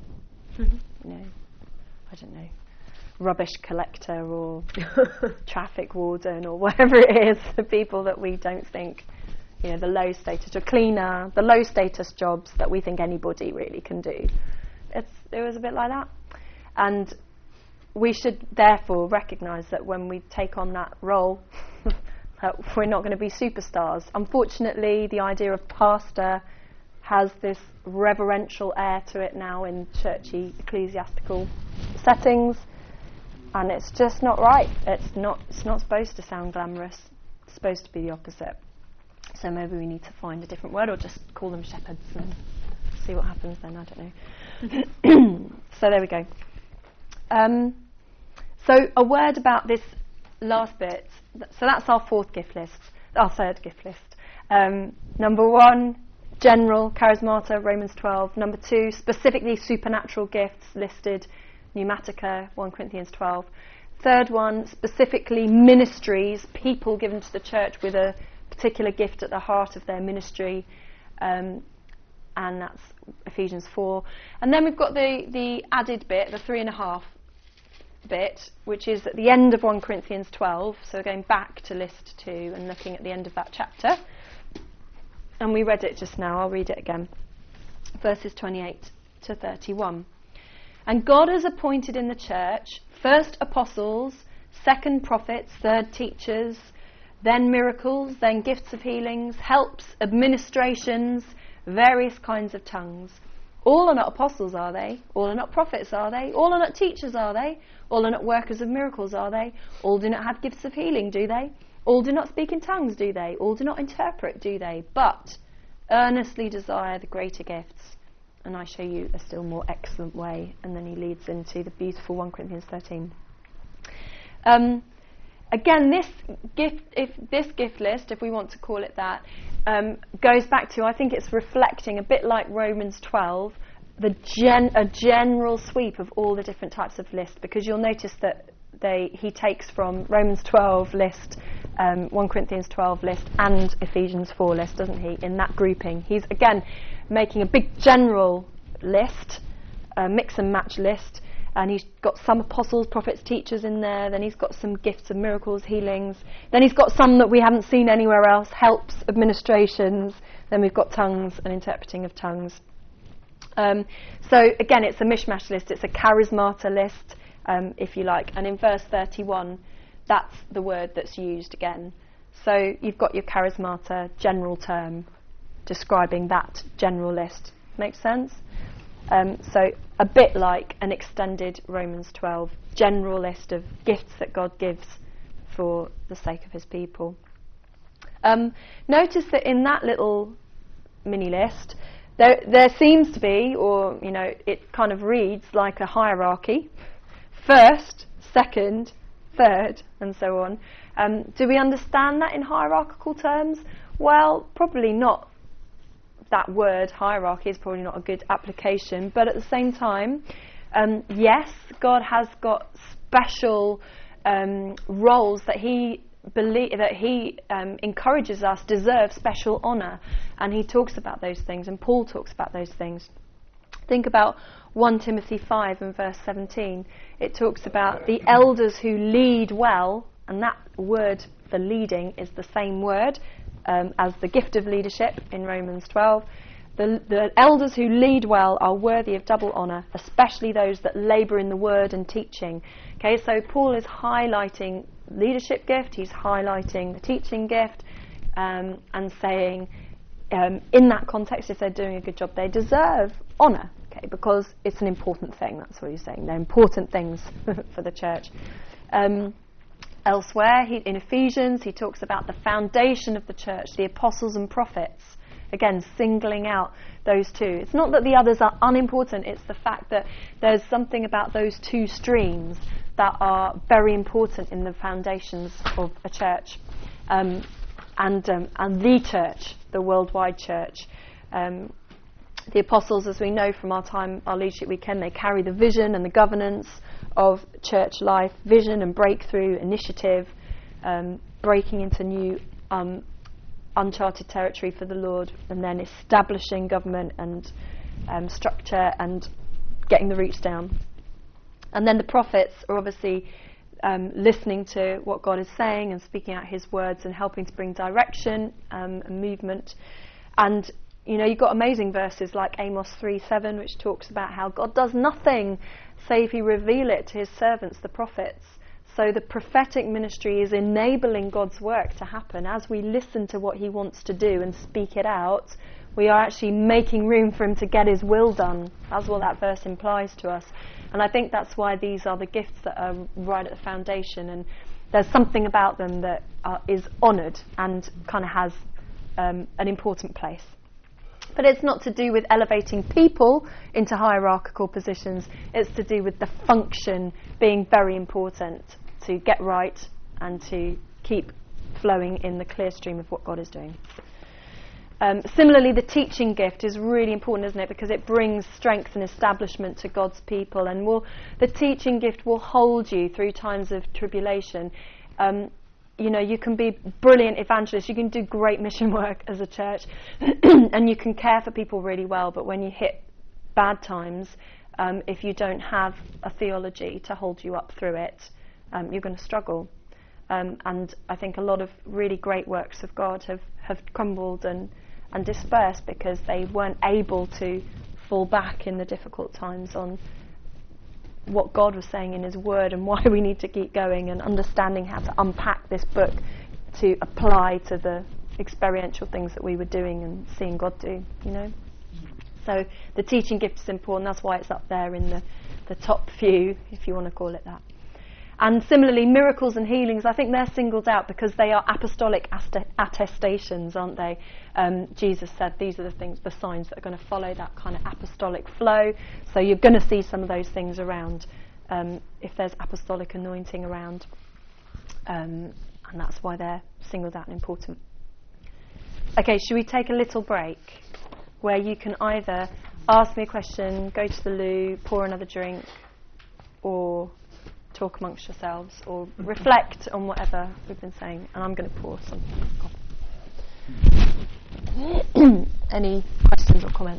I don't know, rubbish collector or traffic warden or whatever it is, the people that we don't think, the low status, or cleaner, the low status jobs that we think anybody really can do. It was a bit like that. And we should therefore recognise that when we take on that role, that we're not going to be superstars. Unfortunately, the idea of pastor has this reverential air to it now in churchy ecclesiastical settings, and it's just not right. It's not supposed to sound glamorous. It's supposed to be the opposite. So maybe we need to find a different word, or just call them shepherds and see what happens then. I don't know. So there we go. So a word about this last bit. So that's our third gift list. Number 1, general, charismata, Romans 12. Number 2, specifically supernatural gifts listed, pneumatica, 1 Corinthians 12. Third one, specifically ministries, people given to the church with a particular gift at the heart of their ministry, and that's Ephesians 4. And then we've got the added bit, the 3.5 bit, which is at the end of 1 Corinthians 12, so going back to list 2 and looking at the end of that chapter. And we read it just now, I'll read it again. Verses 28 to 31. And God has appointed in the church first apostles, second prophets, third teachers, then miracles, then gifts of healings, helps, administrations, various kinds of tongues. All are not apostles, are they? All are not prophets, are they? All are not teachers, are they? All are not workers of miracles, are they? All do not have gifts of healing, do they? All do not speak in tongues, do they? All do not interpret, do they? But earnestly desire the greater gifts, and I show you a still more excellent way. And then he leads into the beautiful 1 Corinthians 13. Again, this gift list, if we want to call it that, goes back to, I think it's reflecting a bit like Romans 12, a general sweep of all the different types of lists, because you'll notice that he takes from Romans 12 list, 1 Corinthians 12 list, and Ephesians 4 list, doesn't he, in that grouping. He's, again, making a big general list, a mix and match list, and he's got some apostles, prophets, teachers in there, then he's got some gifts of miracles, healings, then he's got some that we haven't seen anywhere else, helps, administrations, then we've got tongues and interpreting of tongues. So again, it's a mishmash list, it's a charismata list, if you like, and in verse 31, that's the word that's used again. So you've got your charismata general term describing that general list. Makes sense? So a bit like an extended Romans 12 general list of gifts that God gives for the sake of his people. Notice that in that little mini list, there seems to be, or it kind of reads like a hierarchy. First, second, third, and so on. Do we understand that in hierarchical terms? Well, probably not. That word hierarchy is probably not a good application, but at the same time, yes, God has got special roles that he encourages us deserve special honour, and he talks about those things, and Paul talks about those things. Think about 1 Timothy 5 and verse 17. It talks about the elders who lead well, and that word for leading is the same word as the gift of leadership in Romans 12. The elders who lead well are worthy of double honour, especially those that labour in the word and teaching. Okay, so Paul is highlighting leadership gift, he's highlighting the teaching gift, and saying in that context, if they're doing a good job, they deserve honour. okay, because it's an important thing. That's what he's saying. They're important things for the church. Elsewhere, in Ephesians, he talks about the foundation of the church, the apostles and prophets. Again, singling out those two. It's not that the others are unimportant, it's the fact that there's something about those two streams that are very important in the foundations of a church. And the church, the worldwide church. The apostles, as we know from our leadership weekend, they carry the vision and the governance of church life, vision and breakthrough, initiative, breaking into new uncharted territory for the Lord, and then establishing government and structure and getting the roots down. And then the prophets are obviously listening to what God is saying and speaking out his words and helping to bring direction and movement. And you've got amazing verses like Amos 3:7, which talks about how God does nothing save he reveal it to his servants, the prophets. So the prophetic ministry is enabling God's work to happen. As we listen to what he wants to do and speak it out, we are actually making room for him to get his will done. That's what that verse implies to us. And I think that's why these are the gifts that are right at the foundation. And there's something about them that is honoured and kind of has an important place. But it's not to do with elevating people into hierarchical positions. It's to do with the function being very important to get right and to keep flowing in the clear stream of what God is doing. Similarly, the teaching gift is really important, isn't it? Because it brings strength and establishment to God's people. And the teaching gift will hold you through times of tribulation. You can be brilliant evangelists, you can do great mission work as a church, and you can care for people really well, but when you hit bad times, if you don't have a theology to hold you up through it, you're going to struggle. And I think a lot of really great works of God have crumbled and dispersed because they weren't able to fall back in the difficult times on what God was saying in his word and why we need to keep going, and understanding how to unpack this book to apply to the experiential things that we were doing and seeing God do, So the teaching gift is important. That's why it's up there in the top few, if you want to call it that. And similarly, miracles and healings, I think they're singled out because they are apostolic attestations, aren't they? Jesus said these are the signs that are going to follow that kind of apostolic flow. So you're going to see some of those things around if there's apostolic anointing around. And that's why they're singled out and important. Okay, should we take a little break where you can either ask me a question, go to the loo, pour another drink, or talk amongst yourselves, or reflect on whatever we've been saying. And I'm going to pour some coffee. Any questions or comments?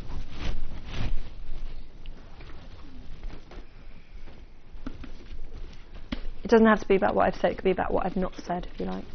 It doesn't have to be about what I've said, it could be about what I've not said, if you like.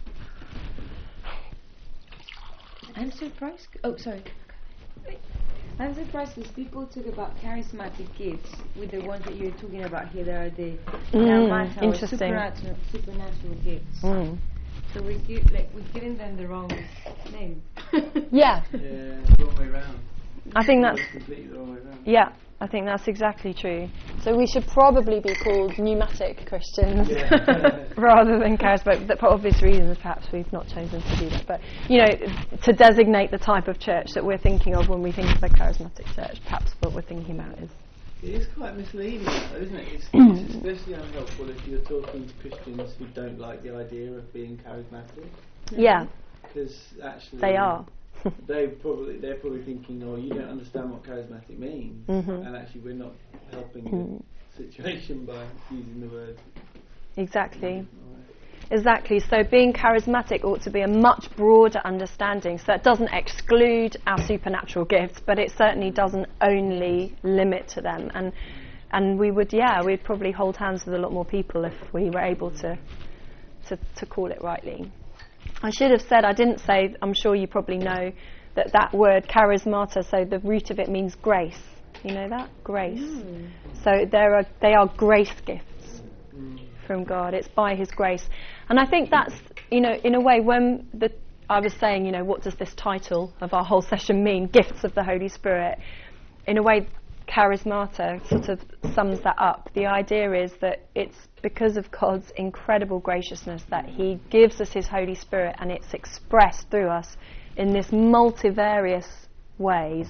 I'm surprised. Oh, sorry. I'm surprised because people talk about charismatic gifts with the ones that you're talking about here. There are the Namata or supernatural gifts. So we've given them the wrong name. Yeah. Yeah, wrong way round. I think that's completely the wrong way round. Yeah, I think that's exactly true. So we should probably be called pneumatic Christians rather than charismatic. But for obvious reasons, perhaps we've not chosen to do that. But to designate the type of church that we're thinking of when we think of a charismatic church, perhaps what we're thinking about is. It is quite misleading, though, isn't it? It's especially unhelpful if you're talking to Christians who don't like the idea of being charismatic. Yeah. Because actually they are. they're probably thinking, oh, you don't understand what charismatic means, and actually we're not helping the situation by using the word. Exactly. Exactly. So being charismatic ought to be a much broader understanding. So it doesn't exclude our supernatural gifts, but it certainly doesn't only limit to them. And we'd probably hold hands with a lot more people if we were able to call it rightly. I should have said, I didn't say, I'm sure you probably know, that word charismata, so the root of it means grace. You know that? Grace. So they are grace gifts from God. It's by his grace. And I think that's, in a way, when I was saying, what does this title of our whole session mean? Gifts of the Holy Spirit. In a way, charismata sort of sums that up. The idea is that it's because of God's incredible graciousness that He gives us His Holy Spirit, and it's expressed through us in this multivarious ways,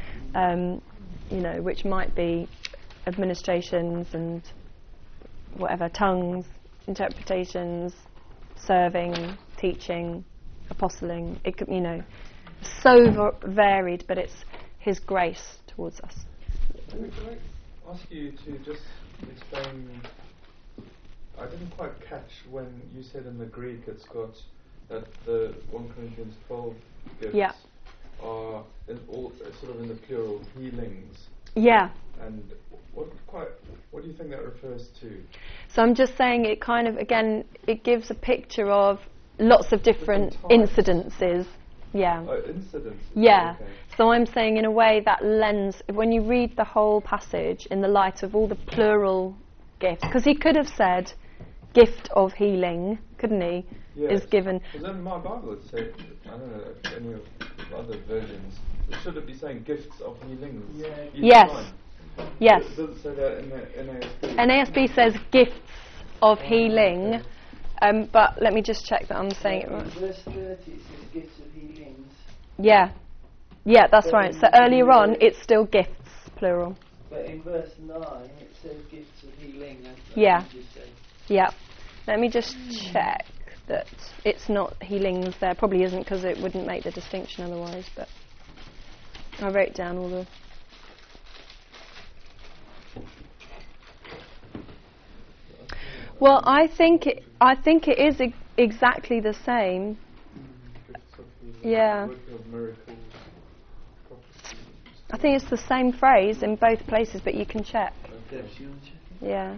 which might be administrations and whatever, tongues, interpretations, serving, teaching, apostling. It could, so varied, but it's His grace towards us. Can I ask you to just explain? I didn't quite catch when you said in the Greek it's got that the 1 Corinthians 12 gifts are sort of in the plural, healings. Yeah. And what do you think that refers to? So I'm just saying it kind of, again, it gives a picture of lots of different incidences. Yeah. Incidences? Yeah. Okay. So I'm saying in a way that lens, when you read the whole passage in the light of all the plural gifts, because he could have said gift of healing, couldn't he? Yes. Is given. Because in my Bible it said, I don't know if any of the other versions, should it be saying gifts of healing? Yeah. Yes. Yes. Does it say that in the NASB? NASB says gifts of healing, but let me just check that I'm saying it right. In verse 30 it says gifts of healings. Yeah. Yeah, that's right. So earlier on, it's still gifts, plural. But in verse 9 it says gifts of healing. Yeah. Yeah. Let me just check that it's not healings there. Probably isn't, because it wouldn't make the distinction otherwise, but I wrote down all the... Well, I think it is exactly the same. Yeah. I think it's the same phrase in both places, but you can check. Yeah.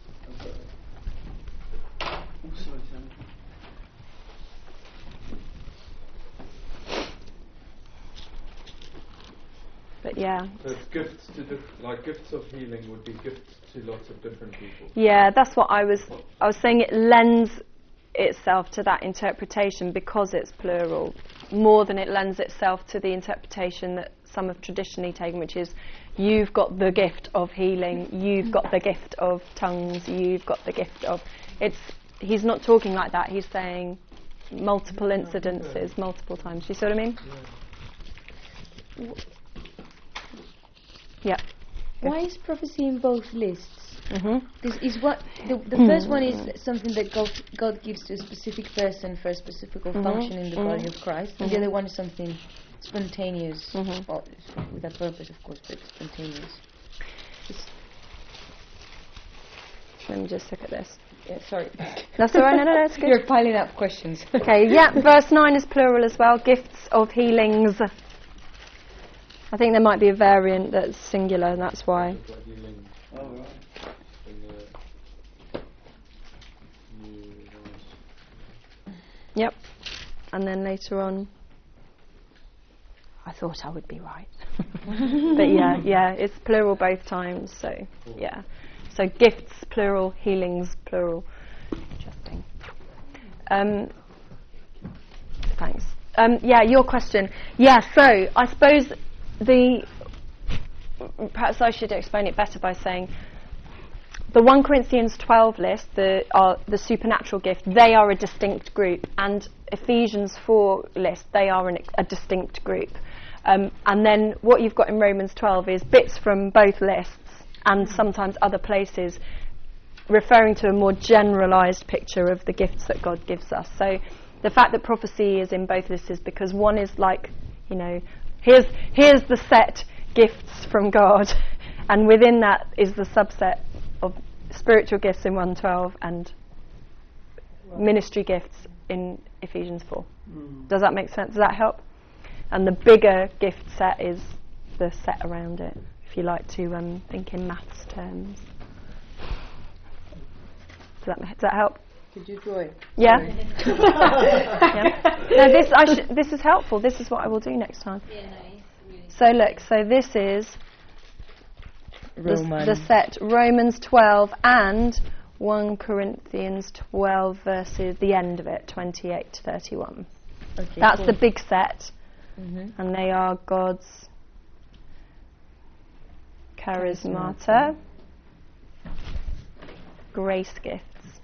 But yeah. So it's gifts to gifts of healing would be gifts to lots of different people. Yeah, that's what I was saying. It lends itself to that interpretation because it's plural, more than it lends itself to the interpretation that some have traditionally taken, which is you've got the gift of healing, you've got the gift of tongues, you've got the gift of... He's not talking like that. He's saying multiple incidences, multiple times. You see what I mean? Yeah. Why is prophecy in both lists? Mm-hmm. Is what the first one is something that God gives to a specific person for a specific function in the body of Christ, and the other one is something spontaneous, well, with a purpose, of course, but spontaneous. Let me just look at this. Yeah, sorry. That's all right. No, that's good. You're piling up questions. Okay. Yeah. Verse 9 is plural as well. Gifts of healings. I think there might be a variant that's singular, and that's why. Oh, right. Yep. And then later on, I thought I would be right. But yeah, it's plural both times, so yeah. So gifts, plural, healings, plural. Interesting. Thanks. Yeah, your question. Yeah, so I suppose perhaps I should explain it better by saying the 1 Corinthians 12 list, the supernatural gift, they are a distinct group, and Ephesians 4 list, they are a distinct group. And then what you've got in Romans 12 is bits from both lists and sometimes other places referring to a more generalised picture of the gifts that God gives us. So the fact that prophecy is in both lists is because one is like, here's the set gifts from God, and within that is the subset of spiritual gifts in 1:12 and ministry gifts in Ephesians 4. Does that make sense? Does that help? And the bigger gift set is the set around it, if you like to think in maths terms. Does that help? Did you draw it? Yeah. Yeah. No, this is helpful. This is what I will do next time. Yeah, nice. Really. So look, so this is the set Romans 12 and 1 Corinthians 12 verses, the end of it, 28 to 31. Okay, that's the big set, and they are God's charismata, grace gifts.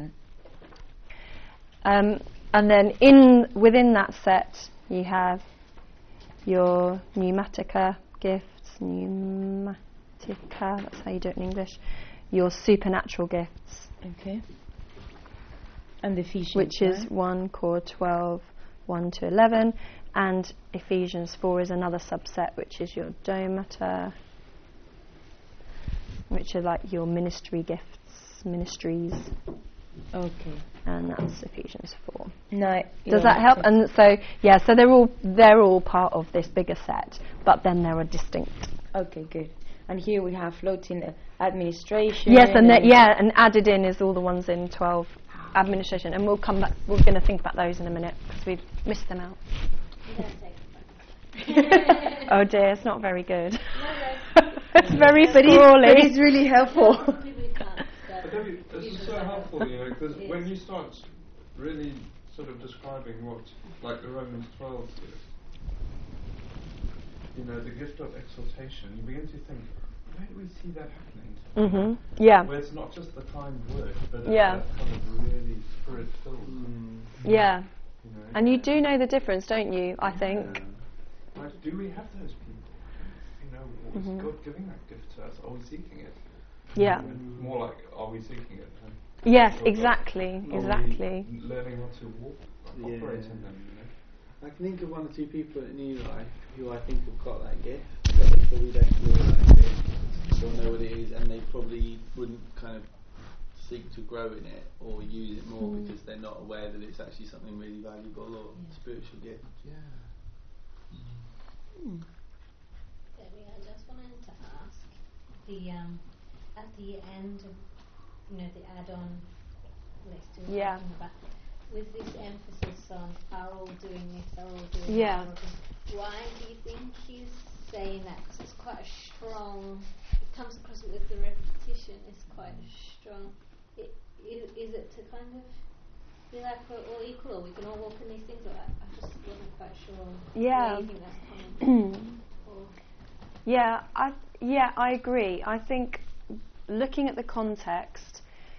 And then within that set, you have your pneumatica gifts, pneumatica, that's how you do it in English, your supernatural gifts. Okay. And Ephesians, which is 1 Cor 12, 1 to 11, and Ephesians 4 is another subset, which is your domata, which are like your ministry gifts, ministries. Okay. And that's Ephesians 4. No. Does that help? And so so they're all part of this bigger set, but then there are distinct. Okay, good. And here we have floating administration. Yes, and added in is all the ones in 12 administration, and we'll come back. We're going to think about those in a minute because we've missed them out. Oh dear, it's not very good. It's very scrawly. But it's really helpful. This is so helpful, because when you start really sort of describing what, like the Romans 12 gift, the gift of exhortation, you begin to think, where do we see that happening? Yeah. Where it's not just the kind word, but yeah. That kind of really spirit-filled. Yeah. And you do know the difference, don't you, I think? Like, do we have those people? Is God giving that gift to us? Are we seeking it? Yeah. More like, are we seeking it? Yes, exactly. Learning how to operate in them. I can think of 1 or 2 people at New Life who I think have got that gift, but they probably don't feel that gift or know what it is, and they probably wouldn't kind of seek to grow in it or use it more because they're not aware that it's actually something really valuable or spiritual gift. Debbie, I just wanted to ask at the end of the add-on list we're talking about, with this emphasis on are all doing this, are all doing that, why do you think he's saying that? Because it's quite a strong, it comes across with the repetition, it's quite strong. Is it to kind of be like we're all equal, or we can all walk in these things? Or I just wasn't quite sure where you think that's coming from. I agree. I think looking at the context,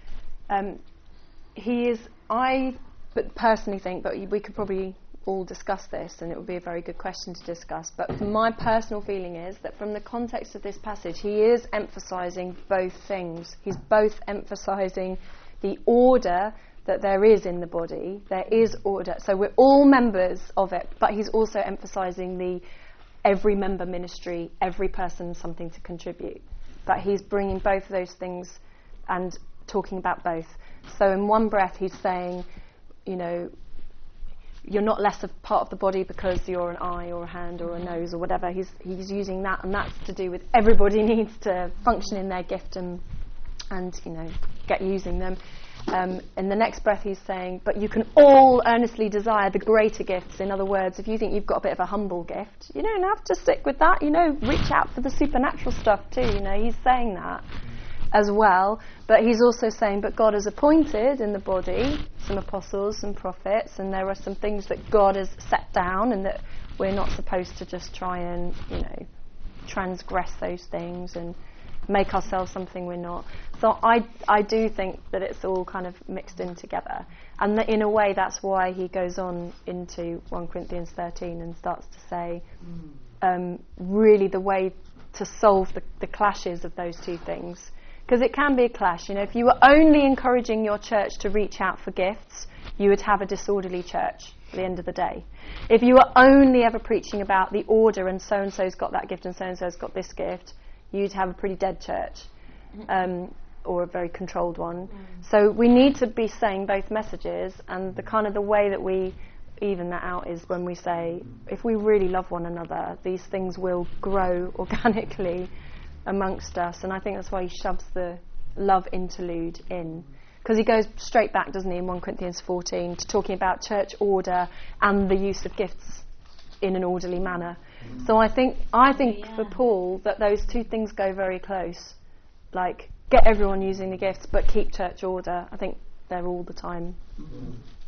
I personally think, but we could probably all discuss this and it would be a very good question to discuss, but my personal feeling is that from the context of this passage, he is emphasising both things. He's both emphasising the order that there is in the body. There is order. So we're all members of it, but he's also emphasising every member ministry, every person something to contribute. But he's bringing both of those things and talking about both. So in one breath he's saying, you're not less a part of the body because you're an eye or a hand or a nose or whatever. He's using that, and that's to do with everybody needs to function in their gift and get using them. In the next breath he's saying, but you can all earnestly desire the greater gifts. In other words, if you think you've got a bit of a humble gift, you don't have to stick with that. Reach out for the supernatural stuff too. He's saying that as well. But he's also saying, but God has appointed in the body some apostles and prophets, and there are some things that God has set down, and that we're not supposed to just try and transgress those things and make ourselves something we're not. So I do think that it's all kind of mixed in together, and that in a way that's why he goes on into 1 Corinthians 13 and starts to say really the way to solve the clashes of those two things, because it can be a clash. If you were only encouraging your church to reach out for gifts, you would have a disorderly church at the end of the day. If you were only ever preaching about the order and so-and-so's got that gift and so-and-so's got this gift, you'd have a pretty dead church, or a very controlled one. So we need to be saying both messages, and the way that we even that out is when we say, if we really love one another, these things will grow organically amongst us. And I think that's why he shoves the love interlude in, because he goes straight back, doesn't he, in 1 Corinthians 14 to talking about church order and the use of gifts in an orderly manner. So I think for Paul that those two things go very close. Like, get everyone using the gifts, but keep church order. I think they're all the time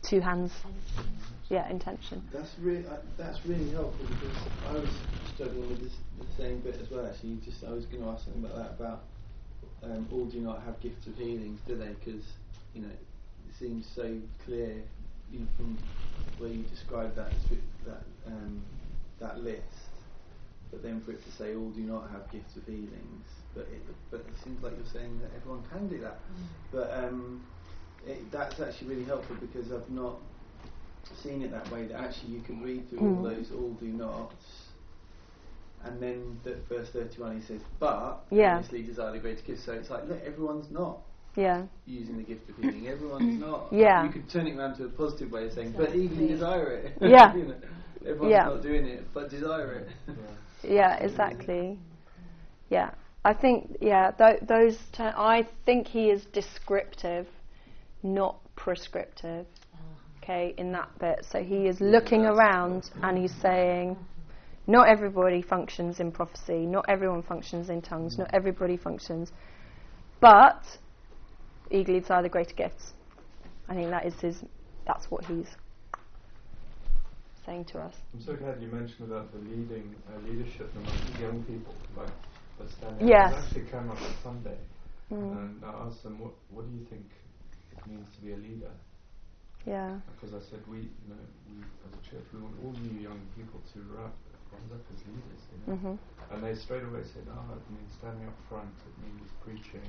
two hands. Yeah, intention. That's really helpful, because I was struggling with the same bit as well. Actually, I was going to ask something about that. About all do not have gifts of healings, do they? Because it seems so clear, from where you described that list. But then for it to say all do not have gifts of healings, but it seems like you're saying that everyone can do that. But that's actually really helpful, because I've not seen it that way, that actually you can read through all those all do nots, and then verse 31 he says, but earnestly desire the greater gift. So it's like, look, everyone's not using the gift of healing. Everyone's not. You could turn it around to a positive way of saying, but eagerly desire it. Everyone's not doing it, but desire it. Yeah, exactly. Yeah, I think I think he is descriptive, not prescriptive. Okay, in that bit. So he is looking around and he's saying, not everybody functions in prophecy, not everyone functions in tongues, not everybody functions, but eagerly desire the greater gifts. I think that's what he's saying to us. I'm so glad you mentioned about the leadership among young people, like the standing. Yes. I actually came up on Sunday and I asked them, what do you think it means to be a leader? Yeah. Because I said we as a church, we want all new young people to rise up as leaders, And they straight away said, it means standing up front, it means preaching.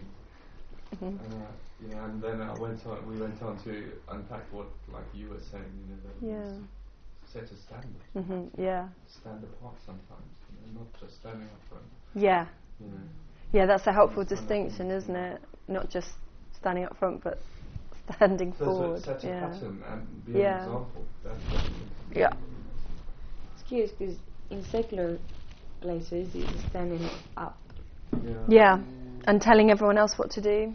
And then we went on to unpack what, like you were saying, that set a standard. Stand apart sometimes, not just standing up front. Yeah. Yeah, that's a helpful distinction, isn't it? Not just standing up front, but standing forward. Set a pattern and be an example. It's curious, because in secular places it's standing up. And telling everyone else what to do.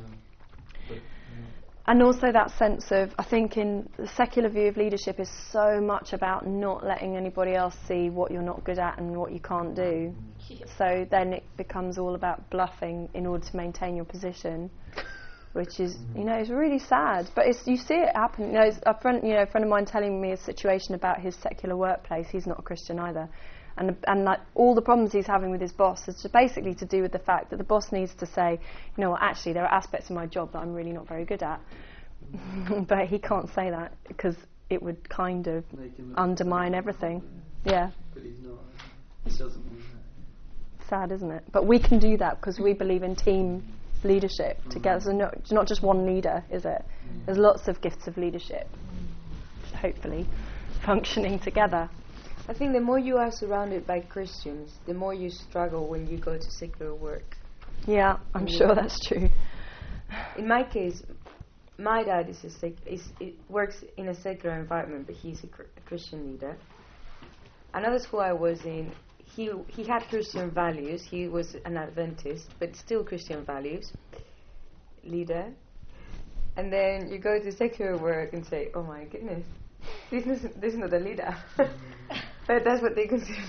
And also that sense of, I think in the secular view of leadership is so much about not letting anybody else see what you're not good at and what you can't do. So then it becomes all about bluffing in order to maintain your position, which is, it's really sad. But you see it happen. A friend of mine telling me a situation about his secular workplace. He's not a Christian either. And like all the problems he's having with his boss is basically to do with the fact that the boss needs to say, actually there are aspects of my job that I'm really not very good at. But he can't say that because it would kind of undermine everything. Yeah. But he's not. He doesn't mean that. Sad, isn't it? But we can do that because we believe in team leadership together. So it's not just one leader, is it? There's lots of gifts of leadership, hopefully, functioning together. I think the more you are surrounded by Christians, the more you struggle when you go to secular work. Yeah, I'm sure that's true. In my case, my dad works in a secular environment, but he's a Christian leader. Another school I was in, he had Christian values. He was an Adventist, but still Christian values. Leader. And then you go to secular work and say, oh my goodness, this is not a leader. But that's what they consider.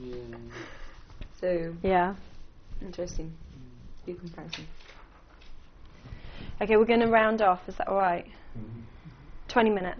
So, interesting. Good comparison. Okay, we're going to round off. Is that all right? 20 minutes.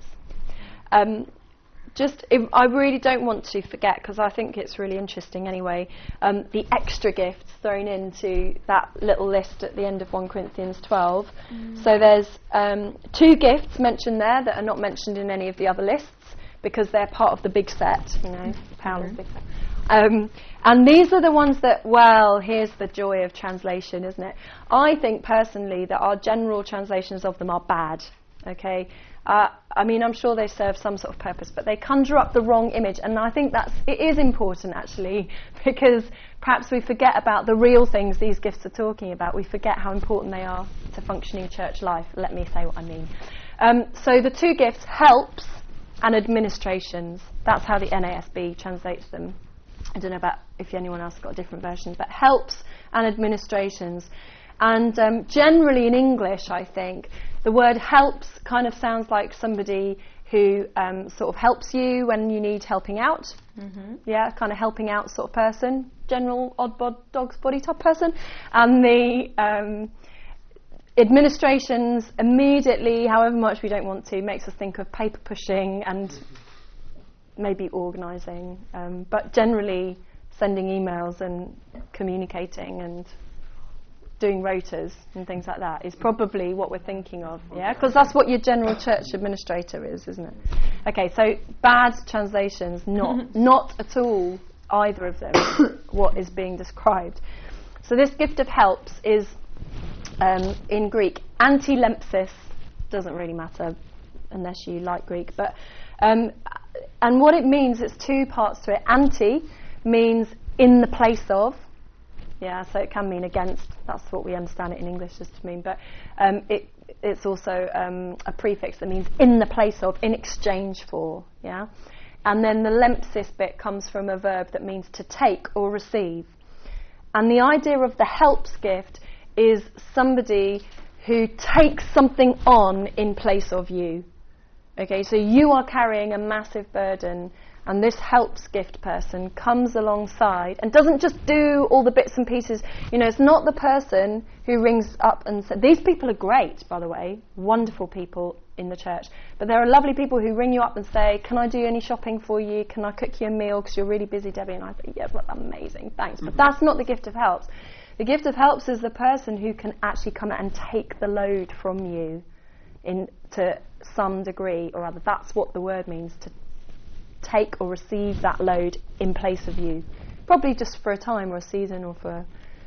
I really don't want to forget, because I think it's really interesting anyway, the extra gifts thrown into that little list at the end of 1 Corinthians 12. So there's 2 gifts mentioned there that are not mentioned in any of the other lists, because they're part of the big set, Paul's big set. And these are the ones that, here's the joy of translation, isn't it? I think personally that our general translations of them are bad, okay? I'm sure they serve some sort of purpose, but they conjure up the wrong image, and I think it is important actually, because perhaps we forget about the real things these gifts are talking about. We forget how important they are to functioning church life. Let me say what I mean. So the 2 gifts, helps and administrations. That's how the NASB translates them. I don't know about if anyone else has got different versions, but helps and administrations. And generally in English, I think, the word helps kind of sounds like somebody who sort of helps you when you need helping out. Yeah, kind of helping out sort of person. General odd bod dog's body type person. And administrations immediately, however much we don't want to, makes us think of paper pushing and maybe organising, but generally sending emails and communicating and doing rotas and things like that is probably what we're thinking of, yeah? Because that's what your general church administrator is, isn't it? Okay, so bad translations, not at all either of them what is being described. So this gift of helps is, in Greek, antilempsis, doesn't really matter unless you like Greek, but and what it means, it's two parts to it. Anti means in the place of, yeah, so it can mean against. That's what we understand it in English just to mean. But it's also a prefix that means in the place of, in exchange for, yeah. And then the lempsis bit comes from a verb that means to take or receive. And the idea of the helps gift is somebody who takes something on in place of you. Okay, so you are carrying a massive burden, and this helps gift person comes alongside and doesn't just do all the bits and pieces. You know, it's not the person who rings up and says, these people are great, by the way, wonderful people in the church, but there are lovely people who ring you up and say, can I do any shopping for you? Can I cook you a meal because you're really busy, Debbie? And I say, yeah, well, amazing, thanks. But that's not the gift of helps. The gift of helps is the person who can actually come out and take the load from you to some degree or other. That's what the word means, to take or receive that load in place of you, probably just for a time or a season or for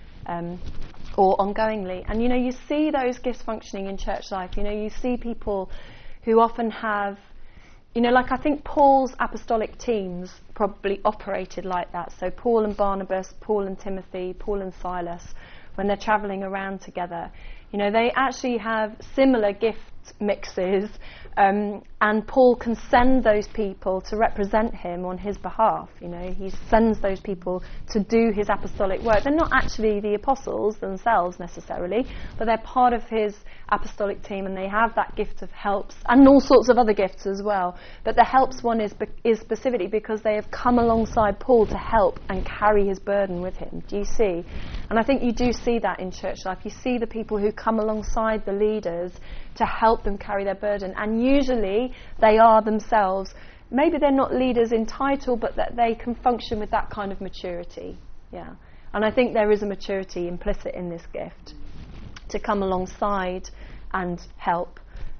or ongoingly. And you know, you see those gifts functioning in church life. You know, you see people who often have, you know, like I think Paul's apostolic teams probably operated like that. So Paul and Barnabas, Paul and Timothy, Paul and Silas, when they're travelling around together, you know, they actually have similar gift mixes, and Paul can send those people to represent him on his behalf. You know, he sends those people to do his apostolic work. They're not actually the apostles themselves necessarily, but they're part of his apostolic team, and they have that gift of helps and all sorts of other gifts as well. But the helps one is specifically because they have come alongside Paul to help and carry his burden with him. Do you see? And I think you do see that in church life. You see the people who come alongside the leaders to help them carry their burden, and usually they are themselves, maybe they're not leaders in title, but that they can function with that kind of maturity. Yeah. And I think there is a maturity implicit in this gift. To come alongside and help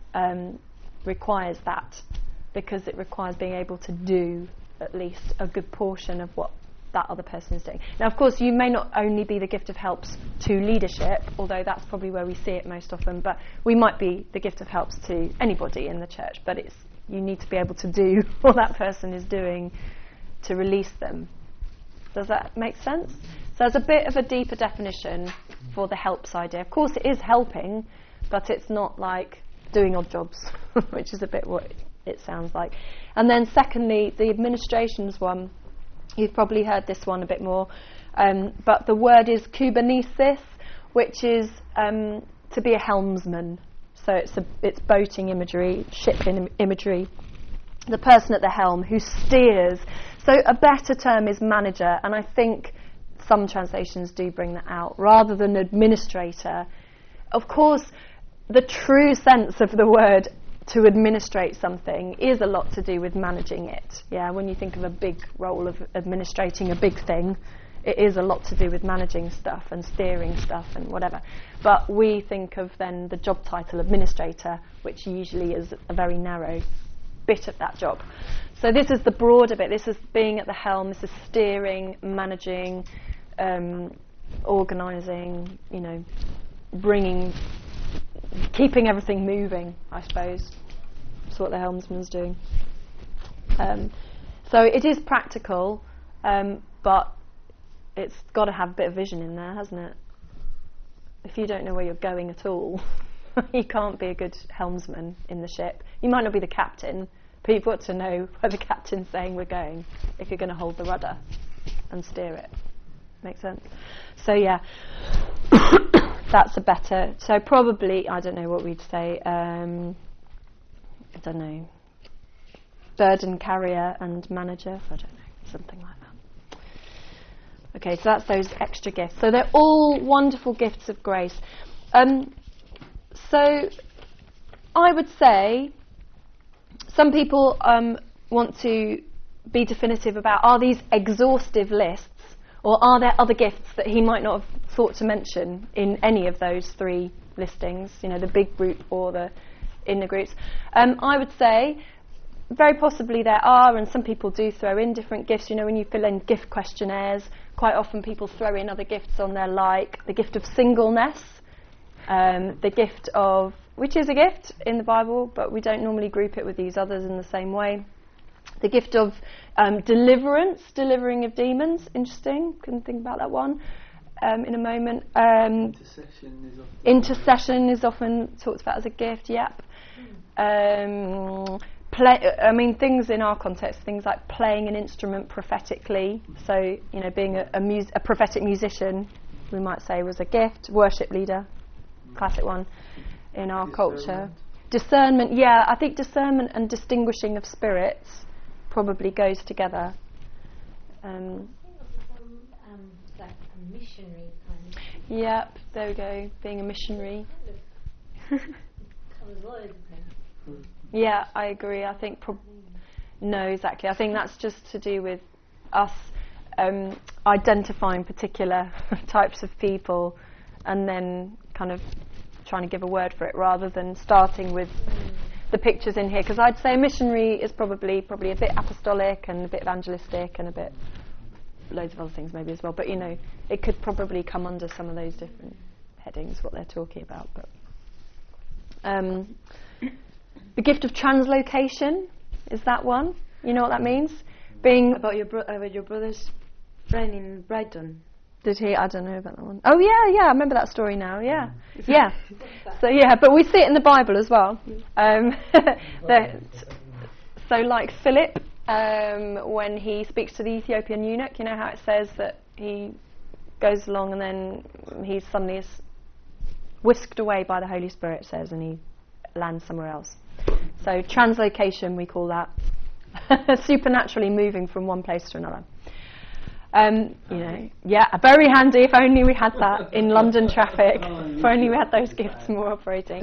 requires that, because it requires being able to do at least a good portion of what that other person is doing. Now, of course, you may not only be the gift of helps to leadership, although that's probably where we see it most often, but we might be the gift of helps to anybody in the church, but you need to be able to do what that person is doing to release them. Does that make sense? So there's a bit of a deeper definition for the helps idea. Of course, it is helping, but it's not like doing odd jobs, which is a bit what it sounds like. And then secondly, the administrations one, you've probably heard this one a bit more, but the word is kubernesis, which is to be a helmsman. So it's boating imagery, ship imagery. The person at the helm who steers. So a better term is manager, and I think some translations do bring that out, rather than administrator. Of course, the true sense of the word to administrate something is a lot to do with managing it. Yeah, when you think of a big role of administrating a big thing, it is a lot to do with managing stuff and steering stuff and whatever. But we think of then the job title administrator, which usually is a very narrow bit of that job. So this is the broader bit. This is being at the helm. This is steering, managing, organising, you know, keeping everything moving, I suppose. That's what the helmsman's doing. So it is practical, but it's got to have a bit of vision in there, hasn't it? If you don't know where you're going at all, you can't be a good helmsman in the ship. You might not be the captain, but you've got to know where the captain's saying we're going if you're going to hold the rudder and steer it. Makes sense? So yeah, that's a better. So probably, I don't know what we'd say. I don't know. Burden carrier and manager. I don't know, something like that. Okay, so that's those extra gifts. So they're all wonderful gifts of grace. So I would say some people want to be definitive about, are these exhaustive lists, or are there other gifts that he might not have thought to mention in any of those three listings, the big group or the inner groups? I would say very possibly there are, and some people do throw in different gifts. When you fill in gift questionnaires, quite often people throw in other gifts on there, like the gift of singleness, the gift of, which is a gift in the Bible, but we don't normally group it with these others in the same way. The gift of deliverance, delivering of demons. Interesting. Couldn't think about that one in a moment. Intercession is often talked about as a gift. Yep. Things in our context, things like playing an instrument prophetically. So, being a prophetic musician, we might say, was a gift. Worship leader, classic one in our culture. Discernment. Yeah, I think discernment and distinguishing of spirits probably goes together. Like a missionary kind of. Yep, there we go, being a missionary. Yeah, I agree. I think no, exactly. I think that's just to do with us identifying particular types of people and then kind of trying to give a word for it, rather than starting with the pictures in here, because I'd say a missionary is probably a bit apostolic and a bit evangelistic and a bit loads of other things maybe as well, but it could probably come under some of those different headings, what they're talking about. But the gift of translocation, is that one? You know what that means? Being about your brother's friend in Brighton. Did he? I don't know about that one. Oh yeah, I remember that story now. Yeah, yeah. So yeah, but we see it in the Bible as well. So like Philip, when he speaks to the Ethiopian eunuch, you know how it says that he goes along and then he's suddenly whisked away by the Holy Spirit, it says, and he lands somewhere else. So translocation, we call that. Supernaturally moving from one place to another. Yeah, very handy. If only we had that in London traffic. If only we had those gifts more operating.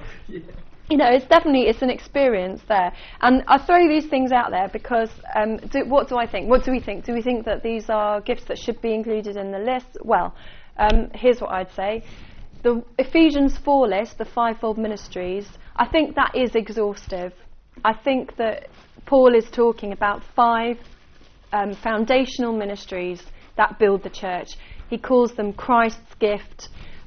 It's an experience there. And I throw these things out there because what do I think? What do we think? Do we think that these are gifts that should be included in the list? Well, here's what I'd say. The Ephesians 4 list, the fivefold ministries, I think that is exhaustive. I think that Paul is talking about 5 foundational ministries that build the church. He calls them Christ's gift.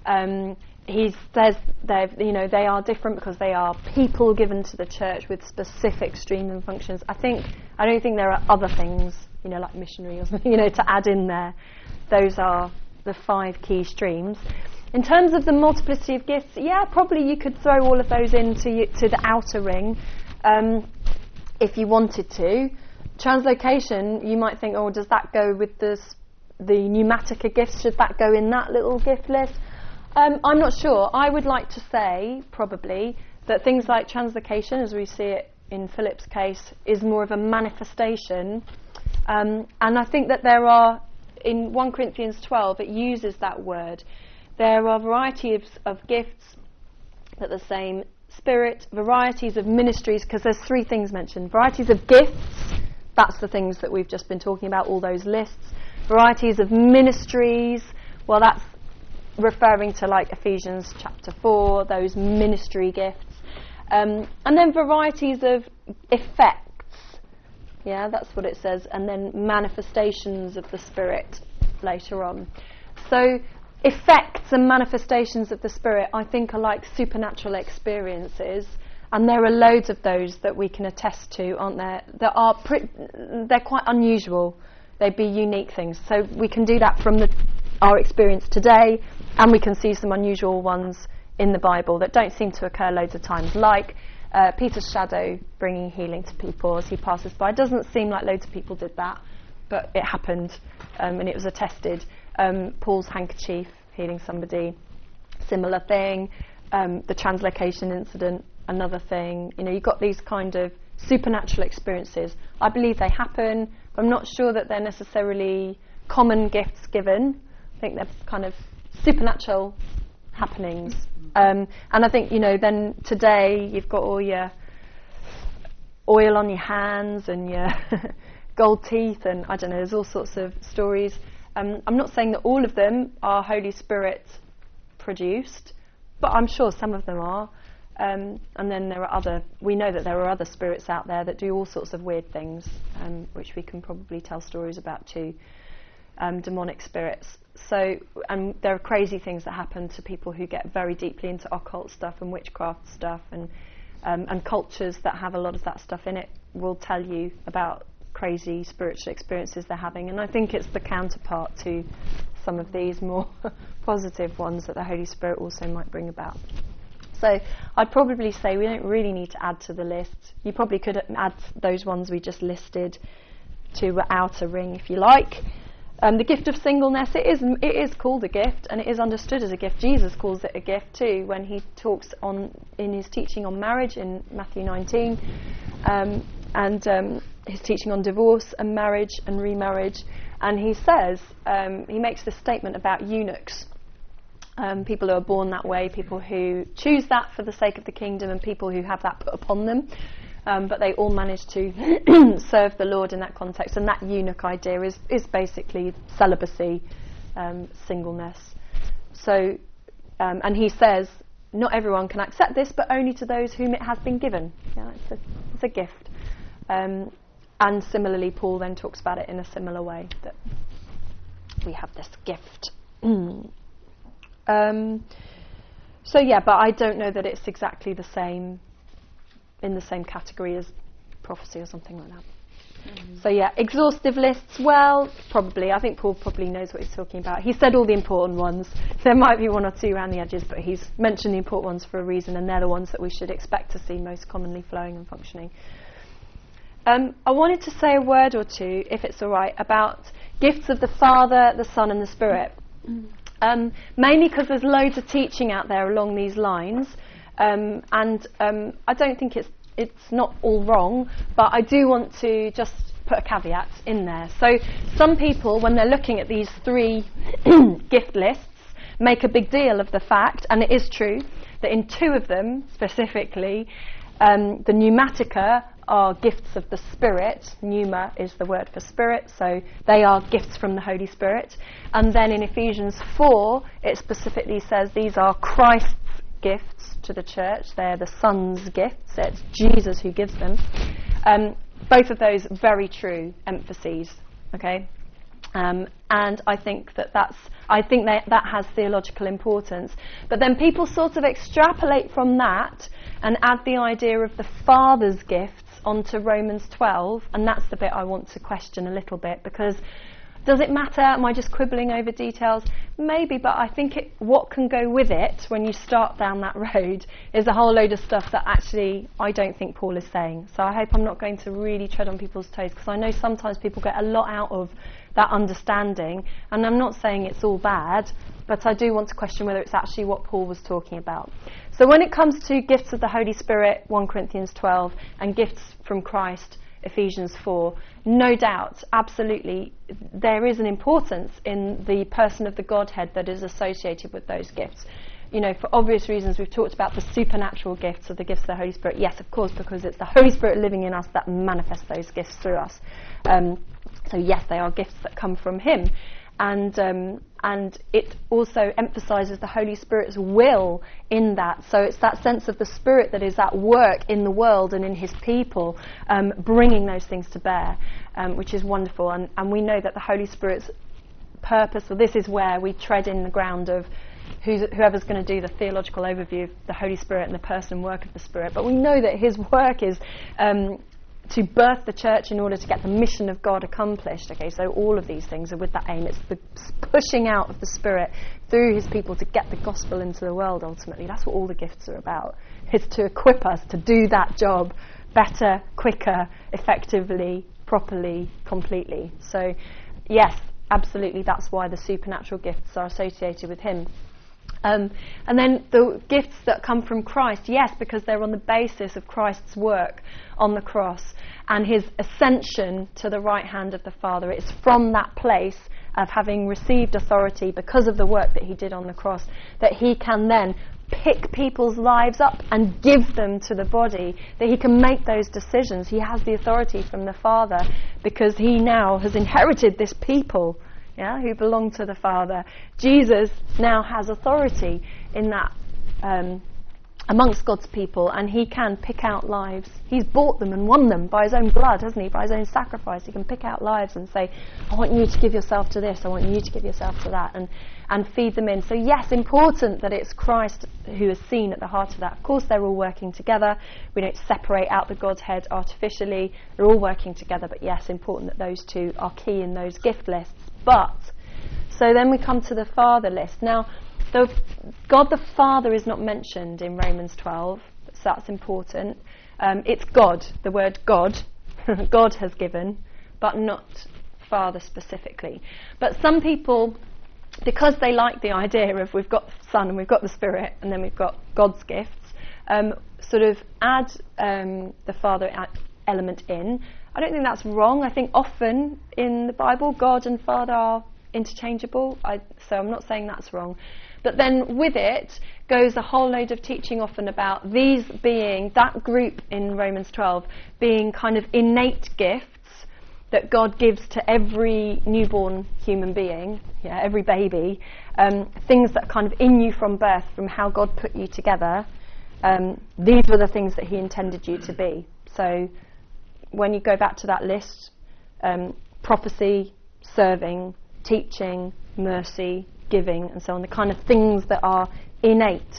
He says they are different because they are people given to the church with specific streams and functions. I don't think there are other things, like missionary or something, to add in there. Those are the 5 key streams. In terms of the multiplicity of gifts, yeah, probably you could throw all of those into to the outer ring if you wanted to. Translocation, you might think, does that go with the pneumatica gifts? Should that go in that little gift list? I'm not sure. I would like to say, probably, that things like translocation, as we see it in Philip's case, is more of a manifestation. And I think that there are, in 1 Corinthians 12, it uses that word. There are varieties of gifts, but the same Spirit, varieties of ministries, because there's 3 things mentioned. Varieties of gifts, that's the things that we've just been talking about, all those lists. Varieties of ministries, well, that's referring to like Ephesians chapter 4, those ministry gifts. And then varieties of effects, yeah, that's what it says, and then manifestations of the Spirit later on. So effects and manifestations of the Spirit, I think, are like supernatural experiences, and there are loads of those that we can attest to, aren't there? They're quite unusual. They'd be unique things. So we can do that from our experience today, and we can see some unusual ones in the Bible that don't seem to occur loads of times, like Peter's shadow bringing healing to people as he passes by. It doesn't seem like loads of people did that, but it happened, and it was attested. Paul's handkerchief healing somebody, similar thing. The translocation incident, another thing. You've got these kind of supernatural experiences. I believe they happen. I'm not sure that they're necessarily common gifts given. I think they're kind of supernatural happenings And I think, then today you've got all your oil on your hands and your gold teeth, and I don't know, there's all sorts of stories. I'm not saying that all of them are Holy Spirit produced, but I'm sure some of them are. And then we know that there are other spirits out there that do all sorts of weird things, which we can probably tell stories about too, demonic spirits. So, and there are crazy things that happen to people who get very deeply into occult stuff and witchcraft stuff, and cultures that have a lot of that stuff in it will tell you about crazy spiritual experiences they're having. And I think it's the counterpart to some of these more positive ones that the Holy Spirit also might bring about. So I'd probably say we don't really need to add to the list. You probably could add those ones we just listed to the outer ring if you like. The gift of singleness, it is called a gift, and it is understood as a gift. Jesus calls it a gift too when he talks in his teaching on marriage in Matthew 19, and his teaching on divorce and marriage and remarriage. And he says, he makes this statement about eunuchs. People who are born that way, people who choose that for the sake of the kingdom, and people who have that put upon them. But they all manage to serve the Lord in that context. And that eunuch idea is basically celibacy, singleness. So, and he says, not everyone can accept this, but only to those whom it has been given. Yeah, it's a gift. And similarly, Paul then talks about it in a similar way, that we have this gift. So yeah, but I don't know that it's exactly the same, in the same category as prophecy or something like that. So yeah, exhaustive lists, well, probably. I think Paul probably knows what he's talking about. He said all the important ones. There might be one or two around the edges, but he's mentioned the important ones for a reason, and they're the ones that we should expect to see most commonly flowing and functioning. I wanted to say a word or two, if it's all right, about gifts of the Father, the Son and the Spirit. Mainly because there's loads of teaching out there along these lines, and I don't think it's not all wrong, but I do want to just put a caveat in there. So some people, when they're looking at these three gift lists, make a big deal of the fact, and it is true, that in two of them specifically, the pneumatica are gifts of the Spirit. Pneuma is the word for Spirit, so they are gifts from the Holy Spirit. And then in Ephesians 4, it specifically says these are Christ's gifts to the church. They're the Son's gifts. It's Jesus who gives them. Both of those very true emphases. Okay, and I think that has theological importance. But then people sort of extrapolate from that and add the idea of the Father's gifts onto Romans 12, and that's the bit I want to question a little bit, because does it matter? Am I just quibbling over details? Maybe, but I think what can go with it when you start down that road is a whole load of stuff that actually I don't think Paul is saying. So I hope I'm not going to really tread on people's toes, because I know sometimes people get a lot out of that understanding, and I'm not saying it's all bad, but I do want to question whether it's actually what Paul was talking about. So when it comes to gifts of the Holy Spirit, 1 Corinthians 12, and gifts from Christ, Ephesians 4, no doubt, absolutely, there is an importance in the person of the Godhead that is associated with those gifts. You know, for obvious reasons, we've talked about the supernatural gifts of the gifts of the Holy Spirit. Yes, of course, because it's the Holy Spirit living in us that manifests those gifts through us. So yes, they are gifts that come from Him. And it also emphasises the Holy Spirit's will in that. So it's that sense of the Spirit that is at work in the world and in His people, bringing those things to bear, which is wonderful. And we know that the Holy Spirit's purpose, well, this is where we tread in the ground of whoever's going to do the theological overview of the Holy Spirit and the person and work of the Spirit. But we know that His work is to birth the church in order to get the mission of God accomplished. Okay, so all of these things are with that aim. It's the pushing out of the Spirit through His people to get the gospel into the world ultimately. That's what all the gifts are about. It's to equip us to do that job better, quicker, effectively, properly, completely. So yes, absolutely, that's why the supernatural gifts are associated with Him. And then the gifts that come from Christ, yes, because they're on the basis of Christ's work on the cross and His ascension to the right hand of the Father. It's from that place of having received authority because of the work that He did on the cross that He can then pick people's lives up and give them to the body, that he can make those decisions. He has the authority from the Father because he now has inherited this people, who belong to the Father. Jesus now has authority in that amongst God's people, and he can pick out lives. He's bought them and won them by his own blood, hasn't he? By his own sacrifice. He can pick out lives and say, I want you to give yourself to this, I want you to give yourself to that, and feed them in. So yes, important that it's Christ who is seen at the heart of that. Of course, they're all working together. We don't separate out the Godhead artificially. They're all working together, but yes, important that those two are key in those gift lists. But, so then we come to the Father list. Now, God the Father is not mentioned in Romans 12, so that's important. It's God, the word God. God has given, but not Father specifically. But some people, because they like the idea of we've got the Son and we've got the Spirit and then we've got God's gifts, sort of add the Father element in. I don't think that's wrong. I think often in the Bible, God and Father are interchangeable, so I'm not saying that's wrong. But then with it goes a whole load of teaching often about these being, that group in Romans 12, being kind of innate gifts that God gives to every newborn human being, every baby, things that are kind of in you from birth, from how God put you together. These were the things that he intended you to be. So when you go back to that list, prophecy, serving, teaching, mercy, giving, and so on, the kind of things that are innate.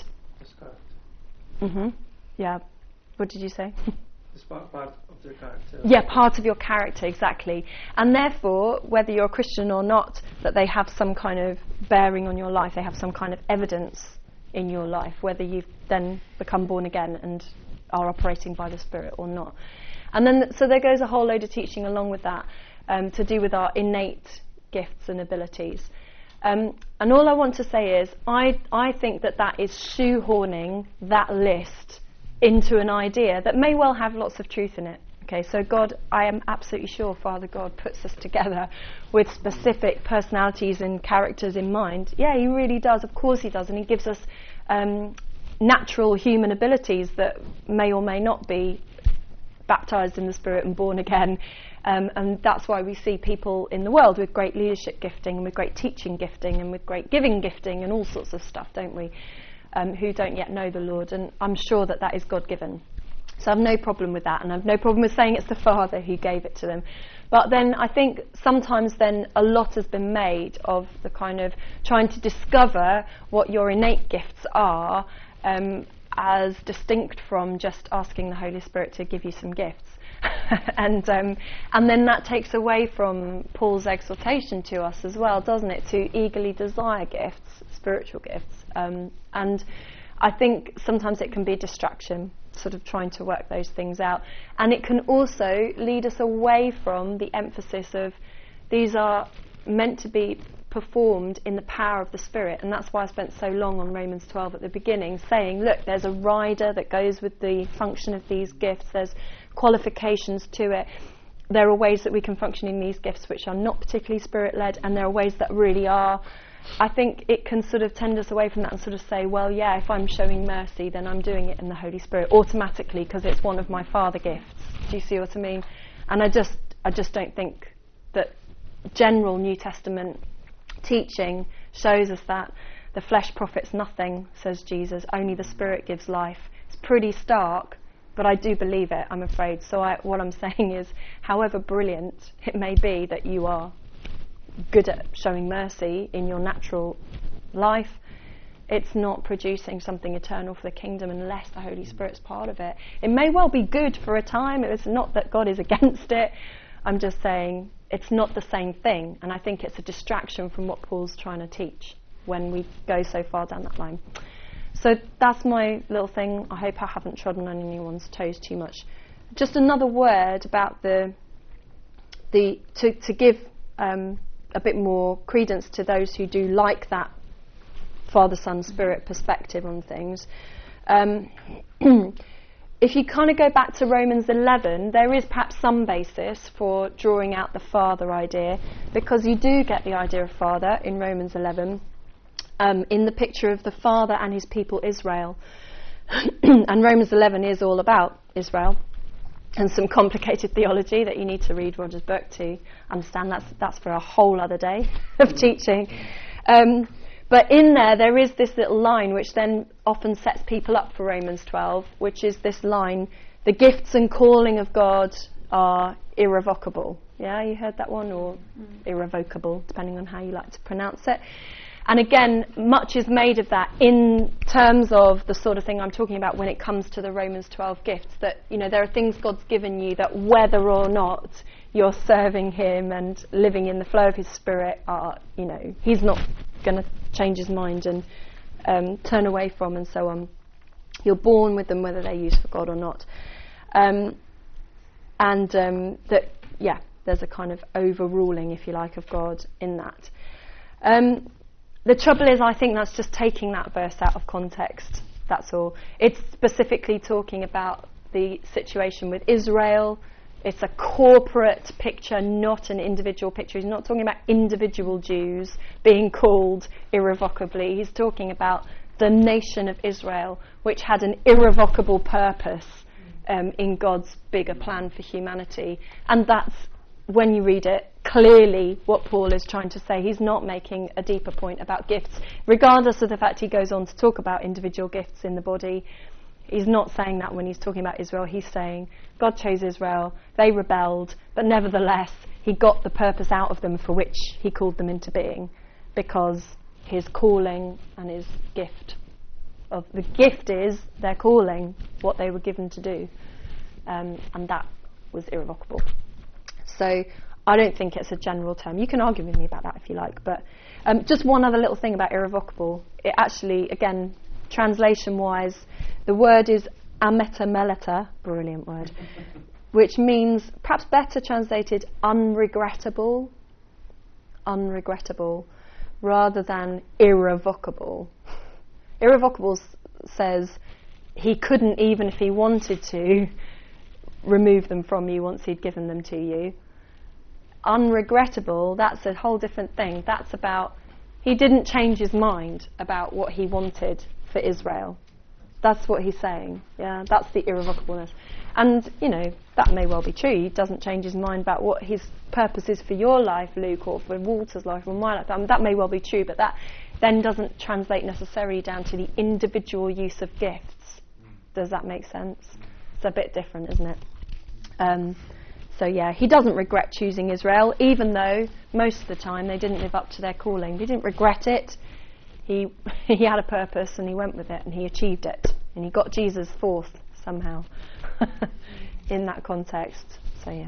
Yeah. What did you say? It's part of their character. Yeah, part of your character, exactly. And therefore, whether you're a Christian or not, that they have some kind of bearing on your life, they have some kind of evidence in your life, whether you've then become born again and are operating by the Spirit or not. And then, so there goes a whole load of teaching along with that, to do with our innate gifts and abilities. And all I want to say is, I think that is shoehorning that list into an idea that may well have lots of truth in it. Okay, so God, I am absolutely sure Father God puts us together with specific personalities and characters in mind. Yeah, he really does. Of course he does. And he gives us natural human abilities that may or may not be baptised in the Spirit and born again. And that's why we see people in the world with great leadership gifting and with great teaching gifting and with great giving gifting and all sorts of stuff, don't we, who don't yet know the Lord. And I'm sure that is God-given. So I have no problem with that, and I have no problem with saying it's the Father who gave it to them. But then I think sometimes then a lot has been made of the kind of trying to discover what your innate gifts are, as distinct from just asking the Holy Spirit to give you some gifts. and then that takes away from Paul's exhortation to us as well, doesn't it, to eagerly desire gifts, spiritual gifts. And I think sometimes it can be distraction, sort of trying to work those things out. And it can also lead us away from the emphasis of these are meant to be performed in the power of the Spirit. And that's why I spent so long on Romans 12 at the beginning, saying, look, there's a rider that goes with the function of these gifts. There's qualifications to it. There are ways that we can function in these gifts which are not particularly Spirit-led, and there are ways that really are. I think it can sort of tend us away from that and sort of say, well, yeah, if I'm showing mercy, then I'm doing it in the Holy Spirit automatically because it's one of my Father gifts. Do you see what I mean? And I just don't think that general New Testament teaching shows us that the flesh profits nothing, says Jesus, only the Spirit gives life. It's pretty stark, but I do believe it, I'm afraid. So what I'm saying is, however brilliant it may be that you are good at showing mercy in your natural life, it's not producing something eternal for the kingdom unless the Holy Spirit's part of it. It may well be good for a time. It's not that God is against it. I'm just saying it's not the same thing, and I think it's a distraction from what Paul's trying to teach when we go so far down that line. So that's my little thing. I hope I haven't trodden on anyone's toes too much. Just another word about to give a bit more credence to those who do like that Father, Son, Spirit perspective on things. If you kind of go back to Romans 11, there is perhaps some basis for drawing out the Father idea, because you do get the idea of Father in Romans 11. in the picture of the Father and his people Israel. And Romans 11 is all about Israel and some complicated theology that you need to read Roger's book to understand. That's for a whole other day of teaching. But in there is this little line which then often sets people up for Romans 12, which is this line: the gifts and calling of God are irrevocable. Yeah, you heard that one? Or irrevocable, depending on how you like to pronounce it. And again, much is made of that in terms of the sort of thing I'm talking about when it comes to the Romans 12 gifts, that, you know, there are things God's given you that whether or not you're serving him and living in the flow of his Spirit, are, you know, he's not going to change his mind and turn away from and so on. You're born with them whether they're used for God or not. That, yeah, there's a kind of overruling, if you like, of God in that. The trouble is, I think that's just taking that verse out of context, that's all. It's specifically talking about the situation with Israel. It's a corporate picture, not an individual picture. He's not talking about individual Jews being called irrevocably. He's talking about the nation of Israel, which had an irrevocable purpose in God's bigger plan for humanity. And that's, when you read it, clearly what Paul is trying to say. He's not making a deeper point about gifts, regardless of the fact he goes on to talk about individual gifts in the body. He's not saying that when he's talking about Israel. He's saying God chose Israel, they rebelled, but nevertheless he got the purpose out of them for which he called them into being, because his calling and his gift of the gift is their calling, what they were given to do, and that was irrevocable. So I don't think it's a general term. You can argue with me about that if you like, but just one other little thing about irrevocable. It actually, again, translation-wise, the word is ametameleta, brilliant word, which means, perhaps better translated, unregrettable, rather than irrevocable. Irrevocable says he couldn't, even if he wanted to, remove them from you once he'd given them to you. Unregrettable, that's a whole different thing. That's about, he didn't change his mind about what he wanted for Israel. That's what he's saying. Yeah, that's the irrevocableness. And, you know, that may well be true. He doesn't change his mind about what his purpose is for your life, Luke, or for Walter's life, or my life. That may well be true, but that then doesn't translate necessarily down to the individual use of gifts. Does that make sense? It's a bit different, isn't it? So yeah, he doesn't regret choosing Israel, even though most of the time they didn't live up to their calling. He didn't regret it. He had a purpose and he went with it and he achieved it. And he got Jesus forth somehow in that context. So yeah.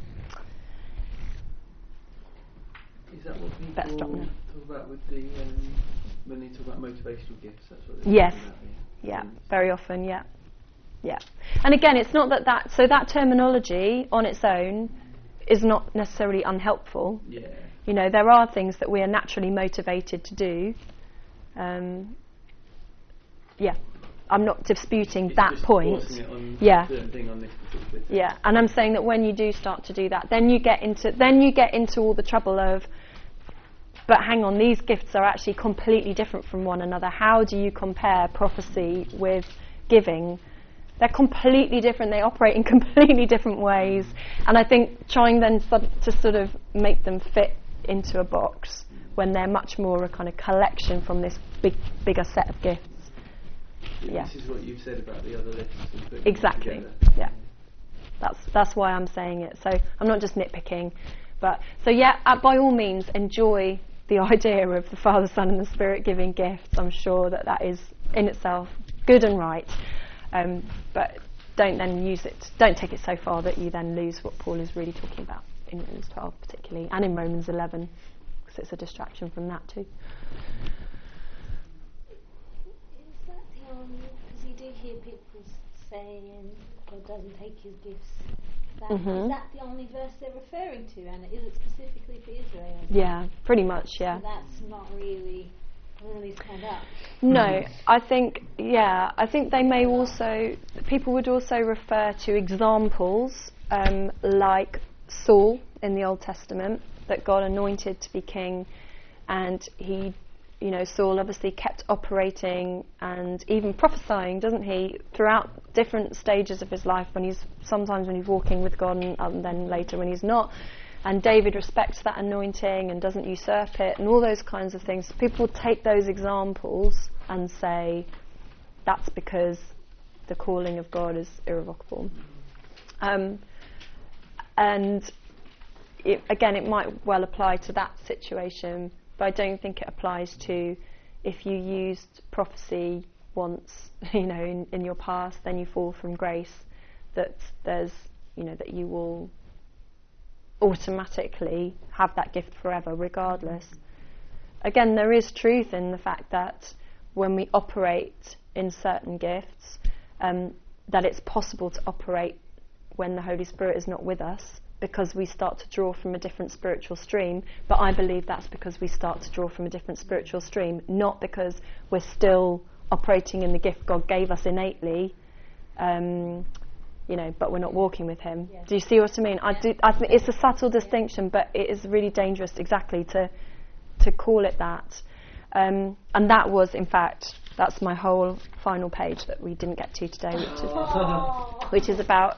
Is that what people talk about with the when they talk about motivational gifts? That's what they're yes. talking about, yeah, very often, yeah. Yeah. And again, it's not that so that terminology on its own is not necessarily unhelpful. Yeah. You know, there are things that we are naturally motivated to do. Yeah. I'm not disputing it's that just point. It on yeah. certain thing on this particular thing. Yeah. And I'm saying that when you do start to do that, then you get into all the trouble of, but hang on, these gifts are actually completely different from one another. How do you compare prophecy with giving? They're completely different. They operate in completely different ways. And I think trying then to sort of make them fit into a box when they're much more a kind of collection from this bigger set of gifts. Yeah. This is what you've said about the other lists. Exactly. Yeah. That's why I'm saying it. So I'm not just nitpicking. But so yeah, by all means, enjoy the idea of the Father, Son and the Spirit giving gifts. I'm sure that is in itself good and right. But don't then use it, don't take it so far that you then lose what Paul is really talking about in Romans 12 particularly, and in Romans 11, because it's a distraction from that too. Is that the only, because you do hear people saying God doesn't take his gifts back. Is that the only verse they're referring to, and is it specifically for Israel? Yeah, pretty much, yeah. So that's not really stand up. No, I think they may also, people would also refer to examples like Saul in the Old Testament, that God anointed to be king, and he Saul obviously kept operating and even prophesying, doesn't he, throughout different stages of his life, sometimes when he's walking with God and then later when he's not. And David respects that anointing and doesn't usurp it and all those kinds of things. People take those examples and say that's because the calling of God is irrevocable. And it might well apply to that situation, but I don't think it applies to if you used prophecy once, in your past, then you fall from grace, that there's, that you will automatically have that gift forever, regardless. Again, there is truth in the fact that when we operate in certain gifts, that it's possible to operate when the Holy Spirit is not with us, because we start to draw from a different spiritual stream. But I believe that's because we start to draw from a different spiritual stream, not because we're still operating in the gift God gave us innately, but we're not walking with Him. Yeah. Do you see what I mean? I think it's a subtle distinction, but it is really dangerous exactly to call it that. And that was, in fact, that's my whole final page that we didn't get to today, which is about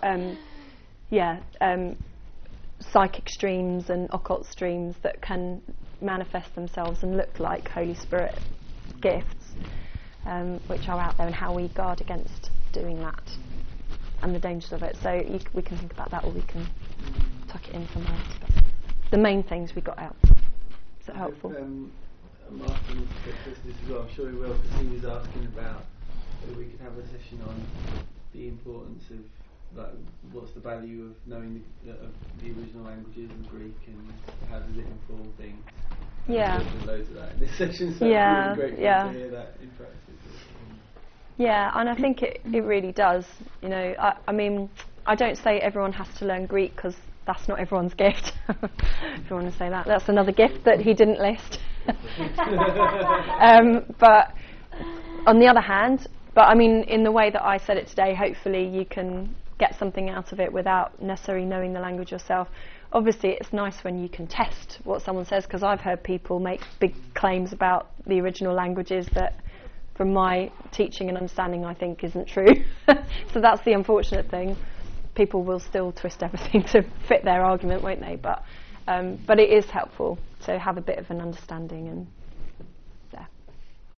psychic streams and occult streams that can manifest themselves and look like Holy Spirit gifts, which are out there, and how we guard against doing that and the dangers of it. So we can think about that, or we can tuck it in somewhere else. But the main things we got out. Is that helpful? Martin will get this as well. I'm sure he will, because he was asking about whether we could have a session on the importance of, like, what's the value of knowing the original languages in Greek, and how does it inform things. Yeah. There's loads of that in this section, so yeah. it's really great to hear that in practice. Yeah, and I think it really does. I mean, I don't say everyone has to learn Greek, because that's not everyone's gift. If you want to say that, that's another gift that he didn't list. But on the other hand, in the way that I said it today, hopefully you can get something out of it without necessarily knowing the language yourself. Obviously, it's nice when you can test what someone says, because I've heard people make big claims about the original languages that, from my teaching and understanding, I think isn't true. So that's the unfortunate thing. People will still twist everything to fit their argument, won't they? But it is helpful to have a bit of an understanding and